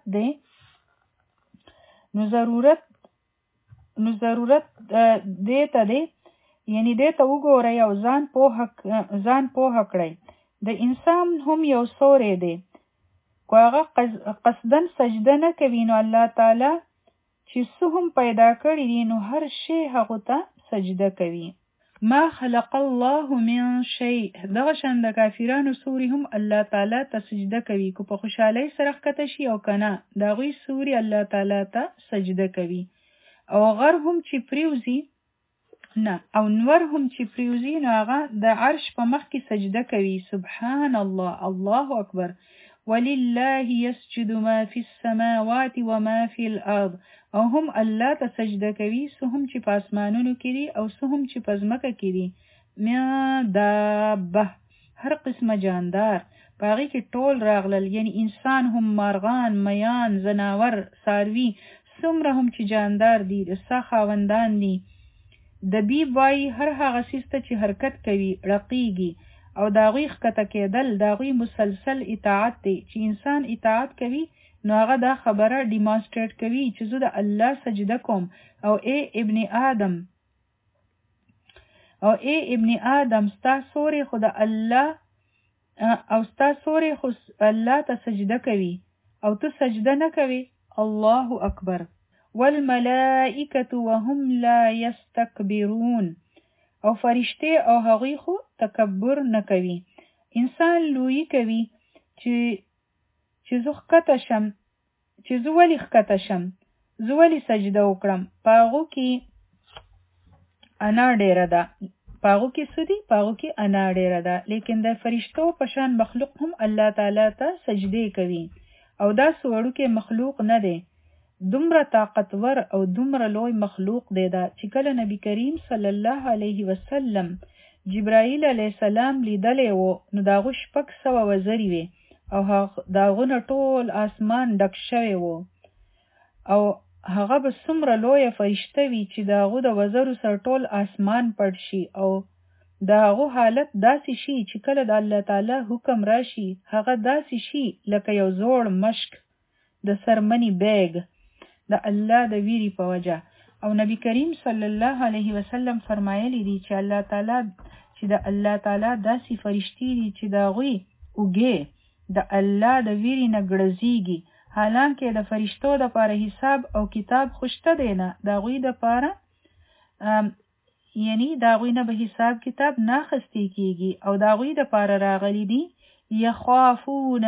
دې ته دی، یعنی دې ته وګورئ او ځان پوهه کړئ. د انسان هم یو سوری دی، که هغه قصدن سجده نه کوي نو الله تعالی چې څه هم پیدا کړي دي نو هر شی هغو ته سجده کوي. ما خلق الله من شيء. دغه شان د کافرانو سوري هم الله تعالی ته سجده کوي، که په خوشحالۍ سره ښکته شي او که نه، د هغوی سوري الله تعالی ته سجده کوي. او غر هم چې پریوزي نه، او نور هم چې پریوزي نو هغه د عرش په مخ کې سجده کوي. سبحان الله. الله اکبر. ولله يسجد ما في السماوات وما في الارض. او هم الله ته سجده کوي څه هم چې په اسمانونو کې دي او څه هم چې په ځمکه کې دي. من دابه، هر قسمه جاندار په هغې کې ټول راغلل، یعنی انسان هم، مارغان، میان، ځناور، څاروي، څومره هم چې جاندار دي، د سا خاوندان دي. دبیب وایي هر هغه څیز ته چې حرکت کوي رقیږي، او د هغوی ښکته کېدل د هغوی مسلسل اطاعت دی. چې انسان اطاعت کوي نو هغه دا خبره ډیمانسټریټ کوي چې زه د الله سجده کوم. او ای ابن آدم ستا سوری خو د الله او ستا سوری خو الله ته سجده کوي او ته سجده نه کوي. الله اکبر. والملائکة وهم لا یستکبرون. او فرشته او هغوی خو تکبر نه کوي. انسان لویی کوي چې زه ښکته شم، چې زه ولې ښکته شم، زه ولې سجده وکړم. په هغو کې انا ډېره ده، په هغو کې څه دي، په هغو کې انا ډېره ده. لیکن د فرشتو په شان مخلوق هم الله تعالی ته سجدې کوي، او دا وړوکی مخلوق نه دی، دومره طاقتور او دومره لوی مخلوق دی دا چې کله نبی کریم صلی الله علیه وسلم جبرائیل علیه السلام لیدلی و نو د هغو 600 وزرې وې، او د هغو نه ټول آسمان ډک شوی و، او هغه به څومره لویه فرشته وي چې د هغو د وزرو سره ټول آسمان پټ شي، او د هغو حالت داسې شي چې کله د الله تعالی حکم راشي هغه داسې شي لکه یو زوړ مشک د سرمنی بیگ د الله د ویری په وجه. او نبی کریم صلی الله علیه وسلم فرمایلی دی چې د الله تعالی داسې فرشتي دي چې د هغوی اوږې د الله د ویری نه ګړزیږي، حالانکه د فرشتو د پاره حساب او کتاب خوشته دی نه، د هغوی د پاره یعنی دا غوی نه به حساب کتاب نه اخیستل کیږي او دا غوی د پاره راغلي دي یخافون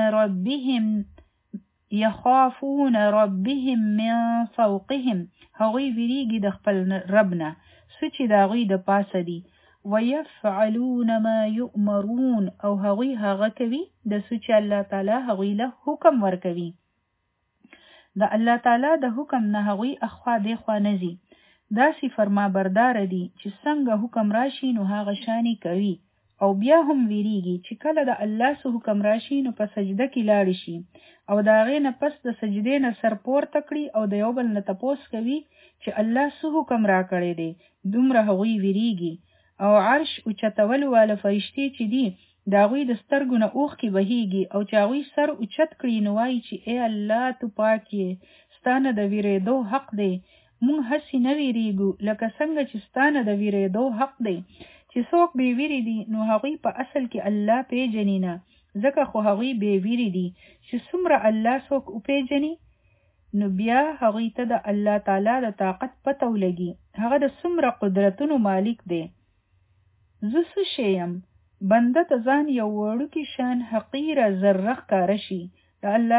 ربهم من فوقهم هغوی ویریږي د خپل رب نه څه چې د هغوی د پاسه دي ويفعلون ما يؤمرون او هغوی هغه کوي د څه چې الله تعالی هغوی له حکم ورکوي د الله تعالی د حکم نه هغوی اخوا دیخوا نه ځي داسې فرمانبردار دي چې څنګه حکم راشي نو هغه شانی کوي او بیا هم ویریږي چې کله د الله سو حکم راشي نو په سجده کې لاړ شي او د هغې نه پس د سجدې نه سر پورته کړي او د یو بل نه تپوس کوي چې الله سو حکم راکړی دی دومره هغوی ویریږي او عرش اوچتولو والا فرشتې چې دي د هغوی د سترګو نه اوښکې بهیږي او چې هغوی سر اوچت کړي نو وایي چې ای الله تو پاک یې ستا نه د ویرېدو حق دی مونږ هسې نه ویریږو لکه څنګه چې ستا نه د ویرېدو حق دی چې څوک بې ویرې دي نو هغوی په اصل کې الله پیژني نه ځکه خو هغوی بې ویرې دي چې څومره الله څوک وپیژني نو بیا هغوی ته د الله تعالی د طاقت پته ولګي هغه د څومره قدرتونو مالک دی زه څه شی یم بنده ته ځان یو وړوکی شان حقیره ذره ښکاره شي د الله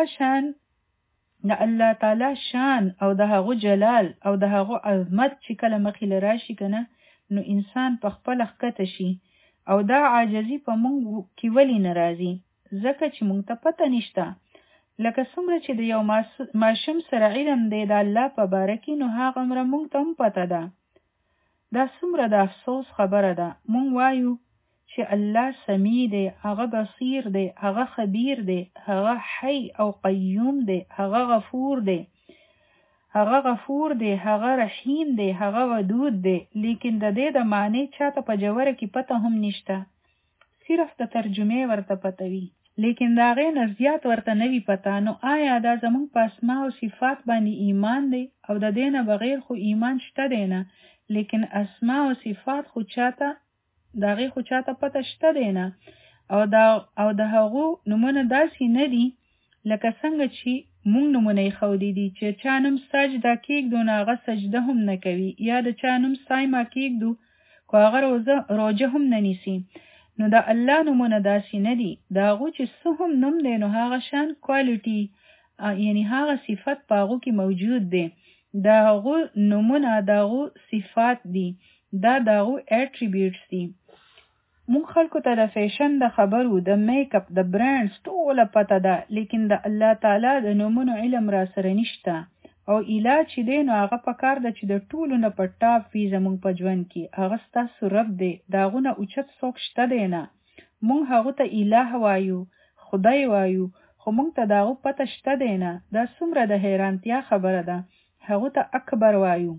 تعالی شان او د هغه جلال او د هغه عظمت چې کله مخې له راشي کنه نو انسان په خپل ښکته شي او دا عاجزي په مونږ کې ولې ناراضي ځکه چې مونږ ته پته نشته لکه څومره چې د یو ماشوم سره علم دی د الله په باره کې نو هغه مره مونږ ته هم پته ده دا څومره د افسوس خبره ده مونږ وایو چې الله سمیع دی هغه بصیر دی هغه خبیر دی هغه حی او قیوم دی هغه غفور دی هغه رحیم دی هغه ودود دی لیکن د دې د معنی چاته په جوړه کې پته هم نشته صرف د ترجمه ورته پته وي لیکن دا غي نه زیات ورته نوی پته نو آیا دا زمون په اسماء او صفات باندې ایمان دی او د دې نه بغیر خو ایمان شته دی نه لیکن اسماء او صفات خو چاته پته شته دی نه او د هغو نمونه داسې نه دي لکه څنګه چې مونږ نمونه یې ښودي دي چې چا نوم سجده کېږدو نو هغه سجده هم نه کوي یا د چا نوم صایمه کېږدو خو هغه روژه هم نه نیسي نو د الله نومونه داسې نه دي د هغو چې څه هم نوم دی نو هغه شان کوالټي یعنی هغه صفت په هغو کې موجود دی د هغو نومونه د هغو صفات دي دا د هغو اټریبیوټس دي مونږ خلکو ته د فیشن د خبرو د میک اپ د برانډز ټوله پته ده لیکن د الله تعالی د نومونو علم را سره نشته او علاج چې دی نو هغه پکار ده چې د ټولو نه په ټاپ وي زمونږ په ژوند کې هغه ستاسو رب دی د هغو نه اوچت څوک شته دی نه مونږ هغو ته اله وایو خدای وایو خو مونږ ته د هغو پته شته دی نه دا څومره د حیرانتیا خبره ده هغو ته اکبر وایو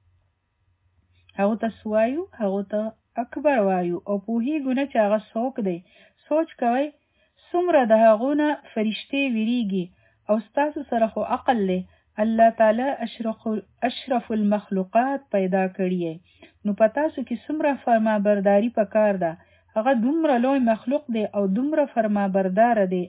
هغو ته اکبر وایو او پوهیږو نه چې هغه څوک دی سوچ کوئ څومره د هغو نه فرشتې ویریږي او ستاسو سره خو عقل دی الله تعالی اشرف المخلوقات پیدا کړی نو په تاسو کې څومره فرمانبرداري پکار ده هغه دومره لوی مخلوق دی او دومره فرمانبردار دی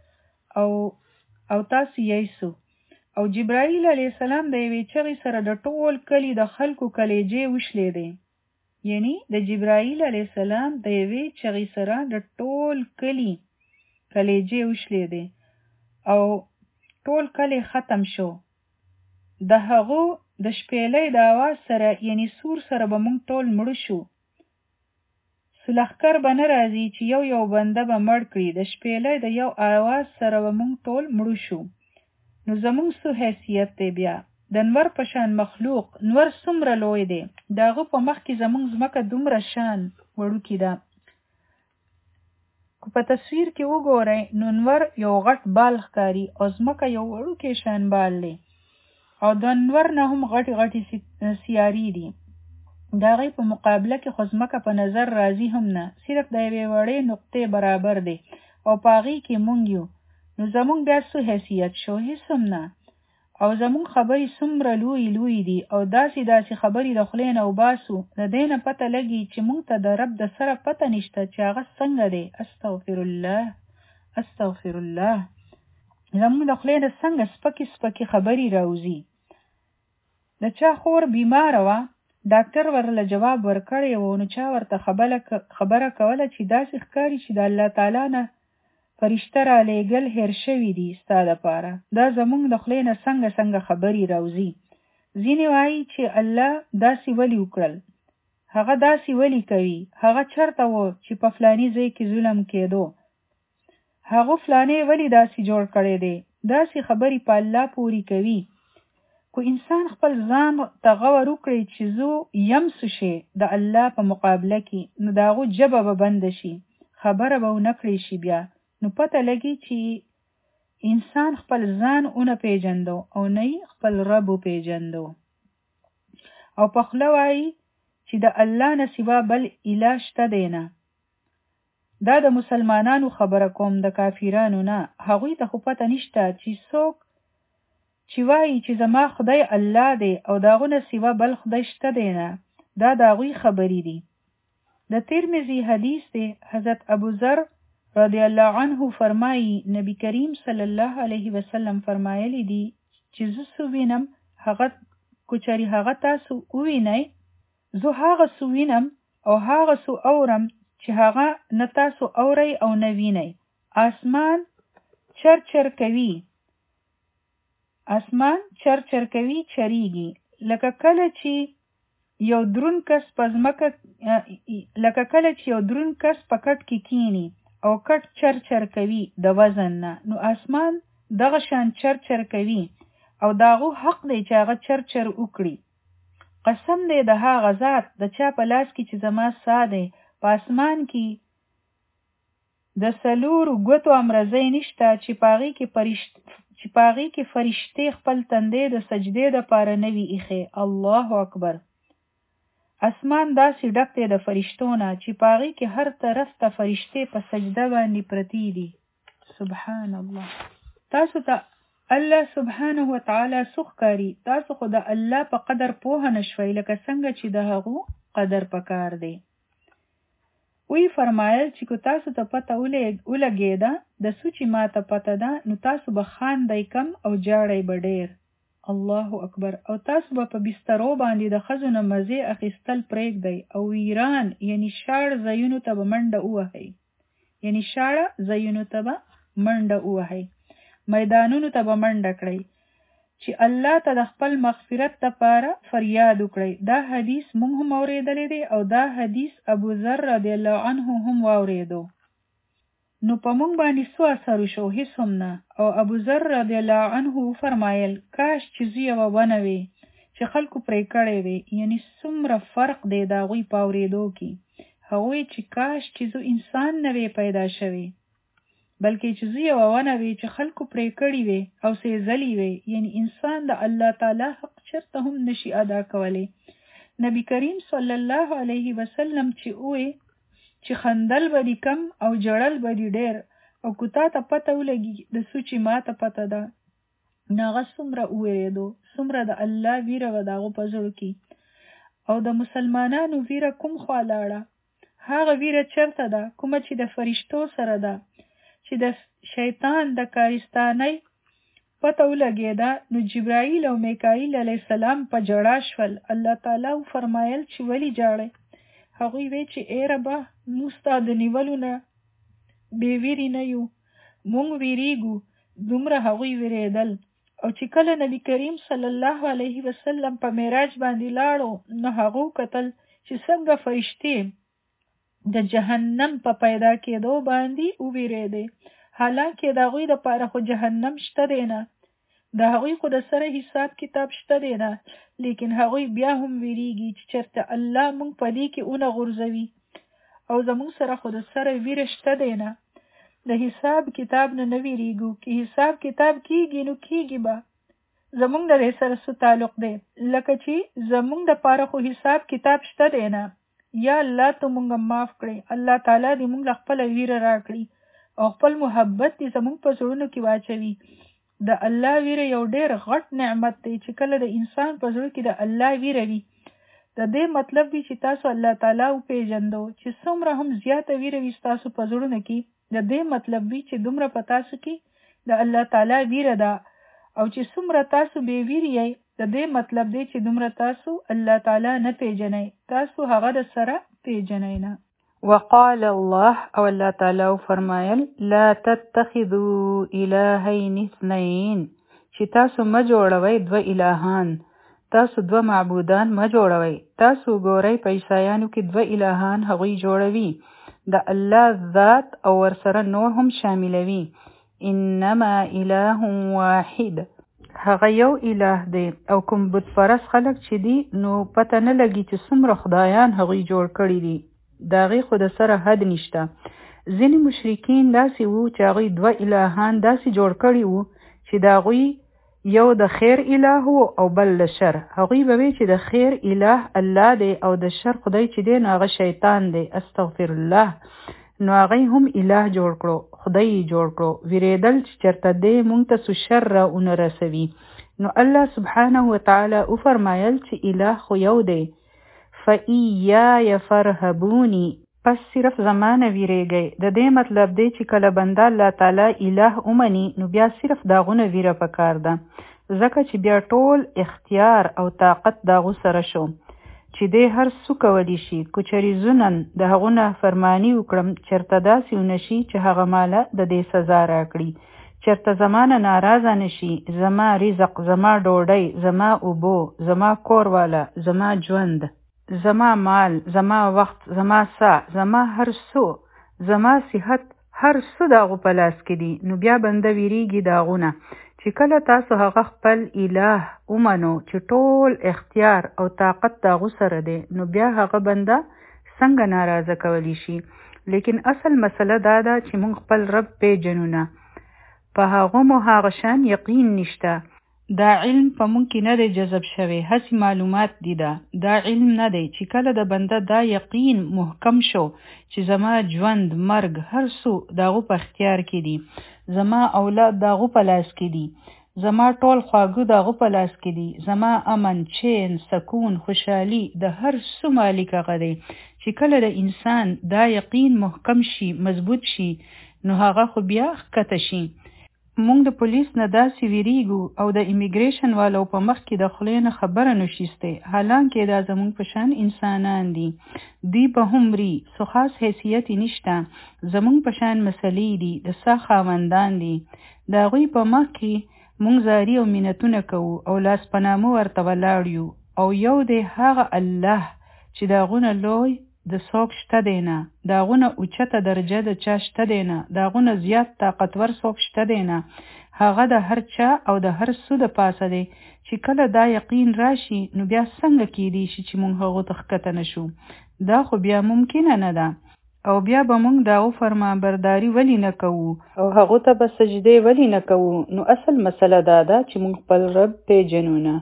او تاسو یې سو او جبرائیل علیه السلام د یوې چغې سره د ټول کلی د خلکو کلیجې وشلې دی یعنی د جبرائیل علیه السلام د یوې چغې سره د ټول کلی کلیجې وشلې دی او ټول کلی ختم شو د هغو د شپېلۍ د आवाज سره یعنی سور سره به مونږ ټول مړ شو سلخکر به نه راځي چې یو بنده به مړ کړي د شپېلۍ د یو आवाज سره به مونږ ټول مړ شو نو زمونږ څه حیثیت دی بیا د نور په شان مخلوق نور څومره لوی دی د هغه په مخ کې زمونږ ځمکه دومره شان وړوکې ده که په تصویر کې وګورئ نو نور یو غټ بال ښکاري او ځمکه یو وړوکی شان بال دی او د نور نه هم غټې سیارې دي د هغې په مقابله کې خو ځمکه په نظر راځي هم نه صرف د یوې وړې نقطې برابر دی او په هغې کې مونږ یو نو زمونږ بیا څه حیثیت شو هیڅ هم نه او زمونږ خبرې څومره لوی دي او داسې خبرې د خولې نه وباسو د دې نه پته لګي چې مونږ ته د رب د سره پته نشته چې هغه څنګه دی استغفر الله زمونږ د خولې نه څنګه سپکې خبرې راوځي د چا خور بیماره وه ډاکټر ورله جواب ورکړی و نو چا ورته خبره کوله چې داسې ښکاري چې د الله تعالی نه فرشته را لېږل هېر شوي دي ستا دپاره. دا زموږ د خولې نه څنګه خبرې راوځي. ځینې وایي چې الله داسې ولې وکړل، هغه داسې ولې کوي، هغه چرته و چې په فلاني ځای کې ظلم کېدو، هغه فلانې ولې داسې جوړ کړی دی. داسې خبرې په الله پورې کوي. کو انسان خپل ځان ته غور وکړي چې زه یم څه شی د الله په مقابله کې، نو د هغو ژبه به بنده شي، خبره به ونه کړی شي بیا. نو پته لګي چې انسان خپل ځان اونه پیژندو او نه خپل رب پیژندو. او په خوله وایي چې د الله نه سوا بل اله شته دی نه. دا د مسلمانانو خبره کوم، د کافرانو نه. هغوی ته خو پته نشته چې څوک چې وایي چې زما خدای الله دی او د هغه نه سوا بل خدای شته دی نه، دا د هغوی خبرې دي. د ترمذي حدیث دی، حضرت ابوذر رضی الله عنه فرمایي نبی کریم صلی الله علیه وسلم فرمایلی دي چې زه څه وینم هغه کوچري هغه تاسو ووینئ، زه هغه څه وینم او هغه څه اورم چې هغه نه تاسو اورئ او نه وینئ. اسمان چرچر کوي، اسمان چرچر کوي، چریږي، لکه کله چې یو درون کس په کټ کې کینی او کټ چرچر کوي د وزن نه، نو اسمان دغه شان چرچر کوي او داغو حق دی چې هغه چرچر وکړي. قسم دی د هغه ذات د چا په لاس کې چې زما ساه دی، په اسمان کې د 4 ګوتو امرزی نشته چې پاغي کې فرشتې خپل تندې د سجدې دپاره نه وي ایښی. الله اکبر. اسمان داسې ډک دی د فرشتو نه چې پاغي کې هر طرف ته فرشتې په سجده باندې پرتی دي. سبحان الله. تاسو ته الله سبحانه وتعالی څه ښکاري؟ تاسو خو د الله په قدر پوهه نشوئ لکه څنګه چې د هغو قدر پکار دی. وی فرمایل چې کو تاسو ته پته ولګېده د څه چې ما ته پته ده، نو تاسو به خاندئ کم او جاړئ به ډېر. الله اکبر. او تاسو به په بسترو باندې د ښځو نه مزې اخیستل پرېږدئ او ویران یعنی شاړه ځایونو ته به منډه ووهئ، میدانونو ته به منډه کړئ چې الله ته د خپل مغفرت لپاره فریاد وکړئ. دا حدیث موږ هم اورېدلی دی او دا حدیث ابوذر رضی الله عنه هم واورېدو. نو په موږ باندې څه اثر وشو؟ هیڅ هم نه. او ابوذر رضی الله عنه فرمایل کاش چې زه یوه ونه وې چې خلکو پرې کړی وې، یعنی څومره فرق دی د هغوی په اورېدو کې. هغوی چې کاش چې زه انسان نه وې پیدا شوی، بلکې چې زه یوه ونه وې چې خلکو پرې کړی وې او سېزلې وې، یعنی انسان د الله تعالی حق چرته هم نشي ادا کولی. نبی کریم صلی الله علیه وسلم چې وې چې خندل به دي کم او جړل به دي ډېر، او که تا ته پته ولګي د څه چې ما ته پته ده، نو هغه څومره وویرېدو، څومره د الله ویره به د هغو په زړه کې. او د مسلمانانو ویره کوم خوا لاړه؟ هغه ویره چرته ده کومه چې د فرشتو سره ده، چې د شیطان د کارستانۍ پته ولګېده، نو جبرائیل او میکائیل علیه السلام په ژړا شول. الله تعالی فرمایل چې ولې ژاړئ؟ هغوی وی چې ای ربه موږ ستا د نیولو نه بې ویرې نه یو، موږ ویریږو. دومره هغوی ویرېدل. او چې کله نبی کریم صلی الله علیه وسلم په معراج باندې لاړو، نو هغو کتل چې څنګه فرشتې د جهنم په پیدا کېدو باندې وویرېدې، حالانکه د هغوی دپاره خو جهنم شته دی نه، د هغوی خو د سره حساب کتاب شته دی نه، لیکن هغوی بیا هم ویریږي چې چېرته الله موږ په دې کې ونه غورځوي. او زموږ سره خو د سره ویره شته دی نه، د حساب کتاب نه ویریږو. که حساب کتاب کیږي نو کیږي به، زموږ د دې سره څه تعلق دی؟ لکه چې زموږ دپاره خو حساب کتاب شته دی نه. یا الله ته موږ معاف کړئ. الله تعالی دې موږ له خپله ویره راکړي او خپل محبت دې زموږ په زړونو کې واچوي. د الله ویره یو ډېر غټ نعمت دی چې کله د انسان په زړه کې د الله ویره وي، د دې مطلب وي چې تاسو الله تعالی وپېژندو. چې څومره هم زیاته ویره وي ستاسو په زړونو کې، د دې مطلب وي چې دومره په تاسو کې د الله تعالی ویره ده. او چې څومره تاسو بې ویرې یئ، د دې مطلب دی چې دومره تاسو الله تعالی نه پیژنئ، تاسو هغه د سره پیژنئ نه. وقال الله او الله تعالی فرمایل لا تتخذوا الهین اثنین چې تاسو ما جوړوئ دوه الهان، تاسو دوه معبودان ما جوړوئ. تاسو ګورئ په عیسایانو کې دوه الهان هغوی جوړوي، د الله ذات او ورسره نور هم شاملوي. انما اله واحد، هغه یو اله دی. او کوم بت پرست خلک چې دي نو پته نه لګي چې څومره خدایان هغوی جوړ کړي دي، د هغې خو د سره حد نشته. ځینې مشرکین داسې وو چې هغوی دوه الهان داسې جوړ کړي وو چې د هغوی یو د خیر اله او بل د شر. هغوی به وی چې د خیر اله الله دی او د شر خدای چې دی نو هغه شیطان دی، استغفر الله. نو هغوی هم اله جوړ کړو، خدای جوړ کړو، ویریدل چې چرته دی مونږ ته څه شر راونه رسوي. نو الله سبحانه وتعالی وفرمایل چې اله خو یو دی. فإیای فرهبونی، پس صرف زمانه ویریږئ. د دې مطلب دی چې کله بنده الله تعالی اله ومني نو بیا صرف داغونه ویره پکار ده، ځکه چې بیا ټول اختیار او طاقت داغو سره شو چې دی هر څه کولی شي. که چېرې زنن د هغو نافرماني وکړم چېرته داسې ونشي چې هغه ماله د دې سزا راکړي. چېرته زما نه ناراضه نشي، زما رزق، زما ډوډۍ، زما اوبو، زما کور والا، زما ژوند، زما مال، زما وخت، زما ساه، زما هر څه، زما صحت، هر څه د هغو په لاس کې دي. نو بیا بنده ویریږي د هغونه چې کله تاسو هغه خپل اله ومنو چې ټول اختیار او طاقت د هغو سره دی، نو بیا هغه بنده څنګه ناراضه کولی شي. لیکن اصل مسله دا ده چې موږ خپل رب پیژنو نه، په هغو مو هغه شان یقین نشته. دا علم په مونږ کې نه دی جذب شوی، هسې معلومات دي. دا علم نه دی چې کله د بنده دا یقین محکم شو چې زما ژوند، مرګ، هر څه د هغو په اختیار کې دي، زما اولاد د هغو په لاس کې دي، زما ټول خواږه د هغو په لاس کې دي، زما امن، چین، سکون، خوشحالي د هر څه مالک هغه دی. چې کله د انسان دا یقین محکم شي، مضبوط شي، نو هغه خو بیا ښکته شي. مونږ د پولیس نه داسې ویریږو او د امیګریشن والو په مخ کې د خولې نه خبره نشیسته، حالانکه دا زمونږ په شان انسانان دي. دوی به هم مري، څه خاص حیثیت نشته، زمونږ په شان مسلې دي، د ساه خاوندان دي. د هغوی په مخ کې مونږ زاري او منتونه کوو او لاس په نامه ورته ولاړ یو. او یو دی هغه الله چې د هغونه لوی د څوک شته دی نه، د هغونه اوچته درجه د چا شته دی نه، د هغونه زیات طاقتور څوک شته دی نه. هغه د هر چا او د هر څه د پاسه دی. چې کله دا یقین راشي نو بیا څنګه کیدی شي چې مونږ هغو ته ښکته نشو؟ دا خو بیا ممکنه نه ده. او بیا به مونږ د هغو فرمانبرداري ولې نه کوو او هغو ته به سجدې ولې نه کوو؟ نو اصل مسله دا ده چې مونږ خپل رب پیژنو نه.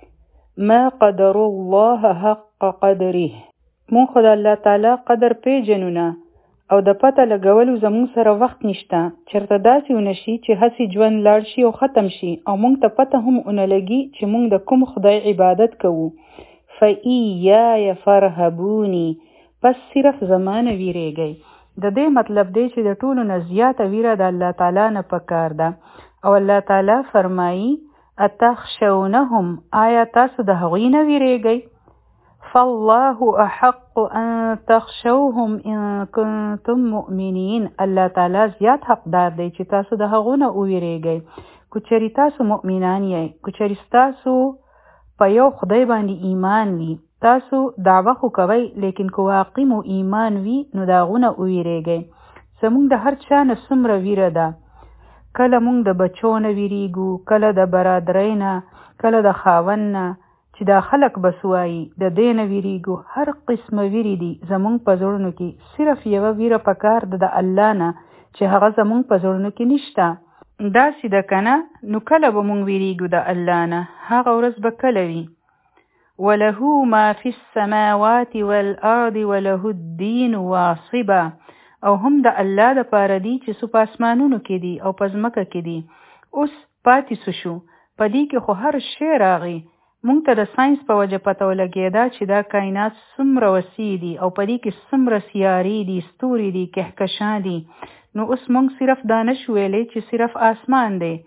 ما قدر الله حق قدره، مونږ خو د الله تعالی قدر پیژنو نه او د پته لګولو زمونږ سره وخت نشته. چېرته داسې ونشي چې هسې ژوند لاړ شي او ختم شي او مونږ ته پته هم ونه لګي چې مونږ د کوم خدای عبادت کوو. فإیای فرهبونی، پس صرف زمانه ویریږئ. د دې مطلب دی چې د ټولو نه زیاته ویره د الله تعالی نه پکار ده. او الله تعالی فرمایي اتخشونهم، آیا تاسو د هغوی نه ویریږئ؟ فالله احق ان تخشوهم ان کنتم مؤمنین، الله تعالی زیات حقدار دی چې تاسو د هغو نه وویریږئ که چېرې تاسو مؤمنان یئ. که چېرې تاسو په یو خدای باندې ایمان وي، تاسو دعوه خو کوئ، لیکن که واقعي مو ایمان وي نو د هغو نه وویریږئ. زمونږ د هر چا نه څومره ویره ده، کله مونږ د بچو نه ویریږو، کله د برادرۍ نه، کله د خاوند نه چې دا خلک بس وایي، د دې نه ویریږو. هر قسمه ویرې دي زمونږ په زړونو کې، صرف یوه ویره پکار ده د الله نه چې هغه زمونږ په زړونو کې نشته. داسې ده که نه؟ نو کله به مونږ ویریږو د الله نه؟ هغه ورځ به کله وي؟ وله ما فی السماوات والارض وله الدین واصبا، او هم د الله دپاره دي چې څه په اسمانونو کې دي او په ځمکه کې دي. اوس پاتې څه شو؟ په دې کې خو هر شی راغی. مونږ ته د ساینس په وجه پته ولګېده چې دا کائنات څومره وسیع دي او په دې کې څومره سیارې دي، ستوري دي، کهکشان دي. نو اوس مونږ صرف دا نشو ویلی چې صرف آسمان دی.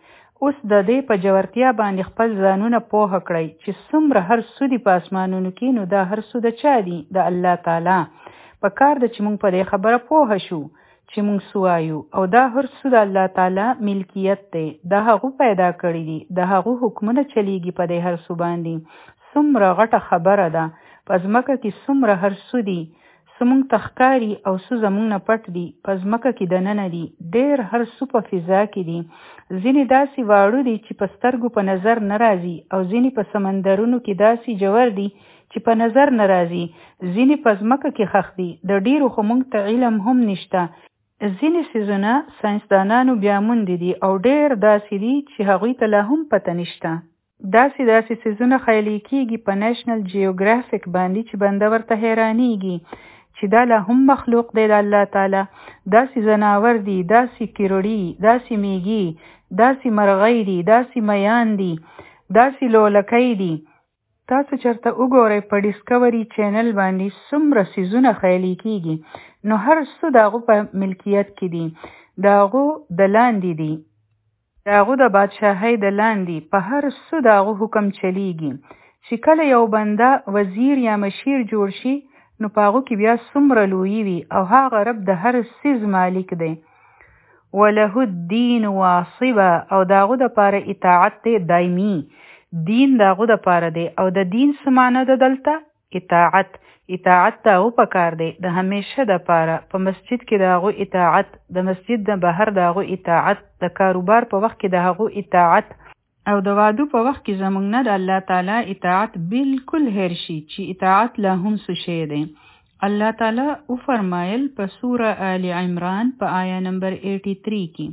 اوس د دې په جوړتیا باندې خپل ځانونه پوهه کړئ چې څومره هر څه دي په اسمانونو کې، نو دا هر څه د چا دي؟ د الله تعالی. په کار ده چې موږ په دې خبره پوهه شو چې موږ څه وایو، او دا هر څه د الله تعالی ملکیت دی، دا هغه پیدا کړي دي، د هغه حکمونه چلیږي په دې هر څه باندې. څومره غټه خبره ده، په ځمکه کې څومره هر څه دي، څه موږ ته ښکاري او څه زموږ نه پټ دي، په ځمکه کې دننه دي، ډېر هر څه په فضا کې دي. ځینې داسې واړه دي چې په سترګو په نظر نه راځي، او ځینې په سمندرونو کې داسې ژور دي چې په نظر نه راځي، ځینې په ځمکه کې ښخ دي، د ډېرو خو موږ ته علم هم نشته. ځینې څیزونه ساینسدانانو بیا موندي دي، او ډېر داسې دي چې هغوی ته لا هم پته نشته. داسې څیزونه خیالي کېږي په نیشنل جیوګرافیک باندې چې بنده ورته حیرانېږي چې دا لا هم مخلوق دی د الله تعالی. داسې ځناور دي، داسې کیرړي، داسې میږي، داسې مرغۍ دي، داسې میان دي، داسې لولکۍ دي. تاسو چېرته وګورئ په ډسکوري چینل باندې څومره څیزونه خیالي کېږي، نو هر څه د هغو په ملکیت کې دي، د هغو د لاندې دي، د هغو د بادشاهۍ د لاندې، په هر څه د هغو حکم چلیږي. چې کله یو بنده وزیر یا مشیر جوړ شي، نو په هغو کې بیا څومره لویي وي، او هغه رب د هر څیز مالک دی. وله الدین واصبه، او د هغو دپاره اطاعت دی دایمي، دین د هغو دپاره دی. او د دین څه معنی ده دلته؟ اطاعت. اطاعت د هغو په کار دی د همیشه دپاره. په مسجد کې د هغو اطاعت، د مسجد نه بهر د هغو اطاعت، د کاروبار په وخت کې د هغو اطاعت، او د وعدو په وخت کې زموږ نه د الله تعالی اطاعت بالکل هیر شي چې اطاعت لا هم څه شی دی. الله تعالی وفرمایل په سوره آل عمران په آیه نمبر 83 کې: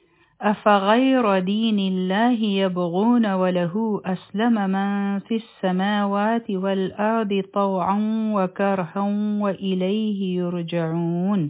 افغیر دین الله یبغون وله اسلم من فی السماوات والارض طوعا وکرها والیه یرجعون.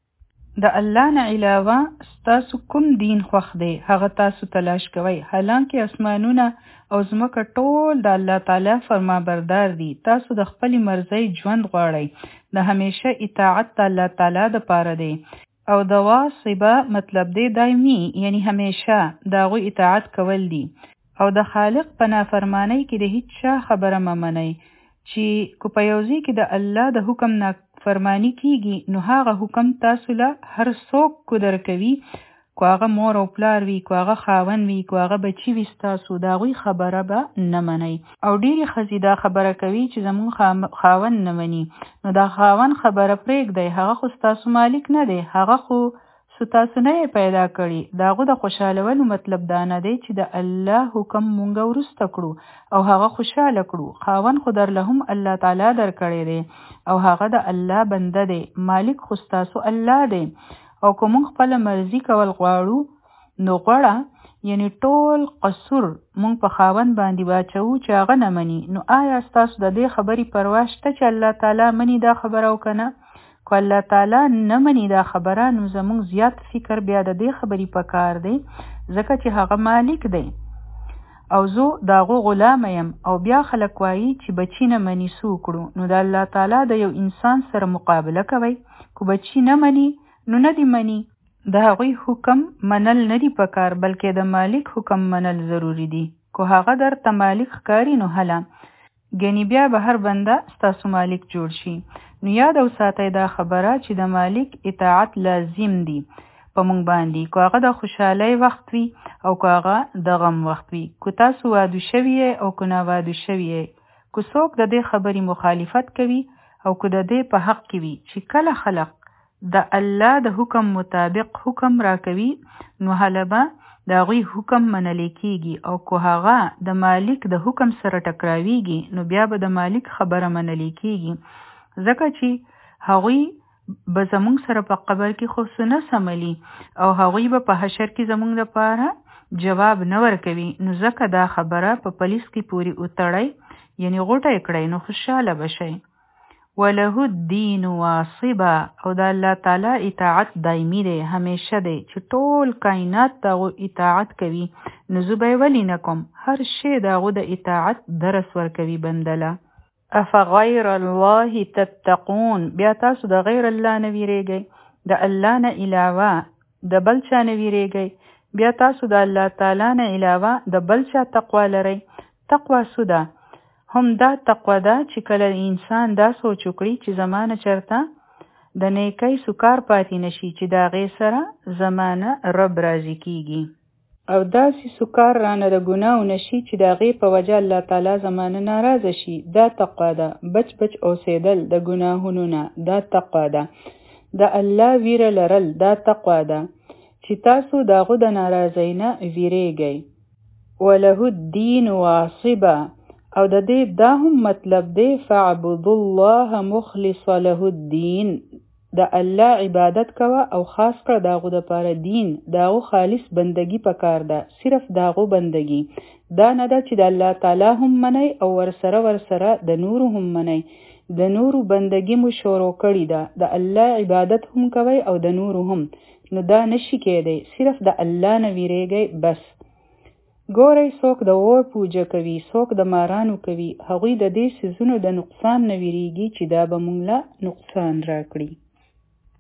د الله نه علاوه ستاسو کوم دین خوښ دی هغه تاسو تلاش کوئ، حالانکه اسمانونه او ځمکه ټول د الله تعالی فرمانبردار دي. تاسو د خپلې مرضۍ ژوند غواړئ، د همیشه اطاعت د الله تعالی دپاره دی. او د واصبه مطلب دی دایمي، یعنی همیشه د هغوی اطاعت کول دي. او د خالق په نافرمانۍ کې د هیڅ چا خبره مه منئ، چې کو په یو ځای کې د الله د حکم نافرمانی کیږي، نو هغه حکم تاسو له هر څوک قدر کوي، کو هغه مور او پلار وي، کو هغه خاون وي، کو هغه بچی وي ستاسو، د هغوی خبره به نه منئ. او ډېرې ښځې دا خبره کوي چې زموږ خاون نه مني، نو دا خاون خبره پرېږدئ، هغه خو ستاسو مالک نه دی، هغه خو تاسو نه یې پیدا کړي. د هغو د خوشحالولو مطلب دا نه دی چې د الله حکم مونږ وروسته کړو او هغه خوشحاله کړو. خاون خو درله هم الله تعالی درکړی دی، او هغه د الله بنده دی، مالک خو ستاسو الله دی. او که مونږ خپله مرضي کول غواړو، نو غوړه یعنی ټول قصور مونږ په خاون باندې واچوو چې هغه نه مني. نو آیا ستاسو د دې خبرې پروا شته چې الله تعالی مني دا خبره او که نه؟ که الله تعالی نه مني دا خبره، نو زموږ زیات فکر بیا د دې خبرې په کار دی، ځکه چې هغه مالک دی او زه د هغو غلامه یم. او بیا خلک وایي چې بچي نه مني څه وکړو؟ نو د الله تعالی د یو انسان سره مقابله کوئ. که بچي نه مني نو نه دی مني، د هغوی حکم منل نه دی پکار، بلکې د مالک حکم منل ضروری دی. که هغه درته مالک ښکاري نو هله ګنې بیا به هر بنده ستاسو مالک جوړ شي. نو یاد او ساتئ دا خبره چې د مالک اطاعت لازم دی په مونږ باندې، که هغه د خوشحالۍ وخت وي او که هغه د غم وخت وي، که تاسو واده شوي او که ناواده شوي، که څوک د دې خبرې مخالفت کوي او که د دې په حق کې وي چې کله خلق د الله د حکم مطابق حکم راکوي، نو هله به د هغوی حکم منلی کیږي. او که هغه د مالک د حکم سره ټکراویږي، نو بیا به د مالک خبره منلی کیږي، ځکه چې هغوی به زمونږ سره په قبر کې خو څه نه سملي، او هغوی به په حشر کې زمونږ لپاره جواب نه ورکوي. نو ځکه دا خبره په پولیس کې پورې وتړئ، یعنی غوټه کړئ، نو خوشحاله بشئ. وله الدین واصبه، او د الله تعالی اطاعت دایمي دی، همیشه دی، چې ټول کائنات دغو اطاعت کوي. نو زه به یې ولې نه کوم؟ هر شی د هغو د اطاعت درس ورکوي بندله. افغیر الله تتقون، بیا تاسو د غیر الله نه ویریږئ، د الله نه علاوه د بل چا نه ویریږئ. بیا تاسو د الله تعالی نه علاوه د بل چا تقوا لرئ. تقوا څه ده؟ هم دا تقوا ده چې کله انسان دا سوچ وکړي چې زمانه چرته د نیکۍ سکار پاتې نشي چې د هغې سره زمانه رب راضي کیږي، او داسې سکار رانه د ګناهو نشي چې د هغې په وجه الله تعالی زمانه ناراضه شي. دا تقوا ده. بچ بچ اوسېدل د ګناهونو نه، دا تقوا ده. د الله ویره لرل، دا تقوا ده چې تاسو د هغه د ناراضۍ نه ویریږئ. وله الدین واصبا، او د دې دا هم مطلب دی فاعبدوا الله مخلص له الدین، د الله عبادت کوه او خاص کړه د هغه دپاره دین، د هغه خالص بندګي پکار ده، صرف د هغه بندګي. دا نه ده چې د الله تعالی هم منئ او ورسره د نورو هم منئ. د نورو بندګي مو شروع کړې ده، د الله عبادت هم کوئ او د نورو هم، نو دا نشي کېدی. صرف د الله نه ویریږئ بس. ګورئ څوک د اور پوجه کوي، څوک د مارانو کوي، هغوی د دې څیزونو د نقصان نه ویریږي چې دا به موږ له نقصان راکړي.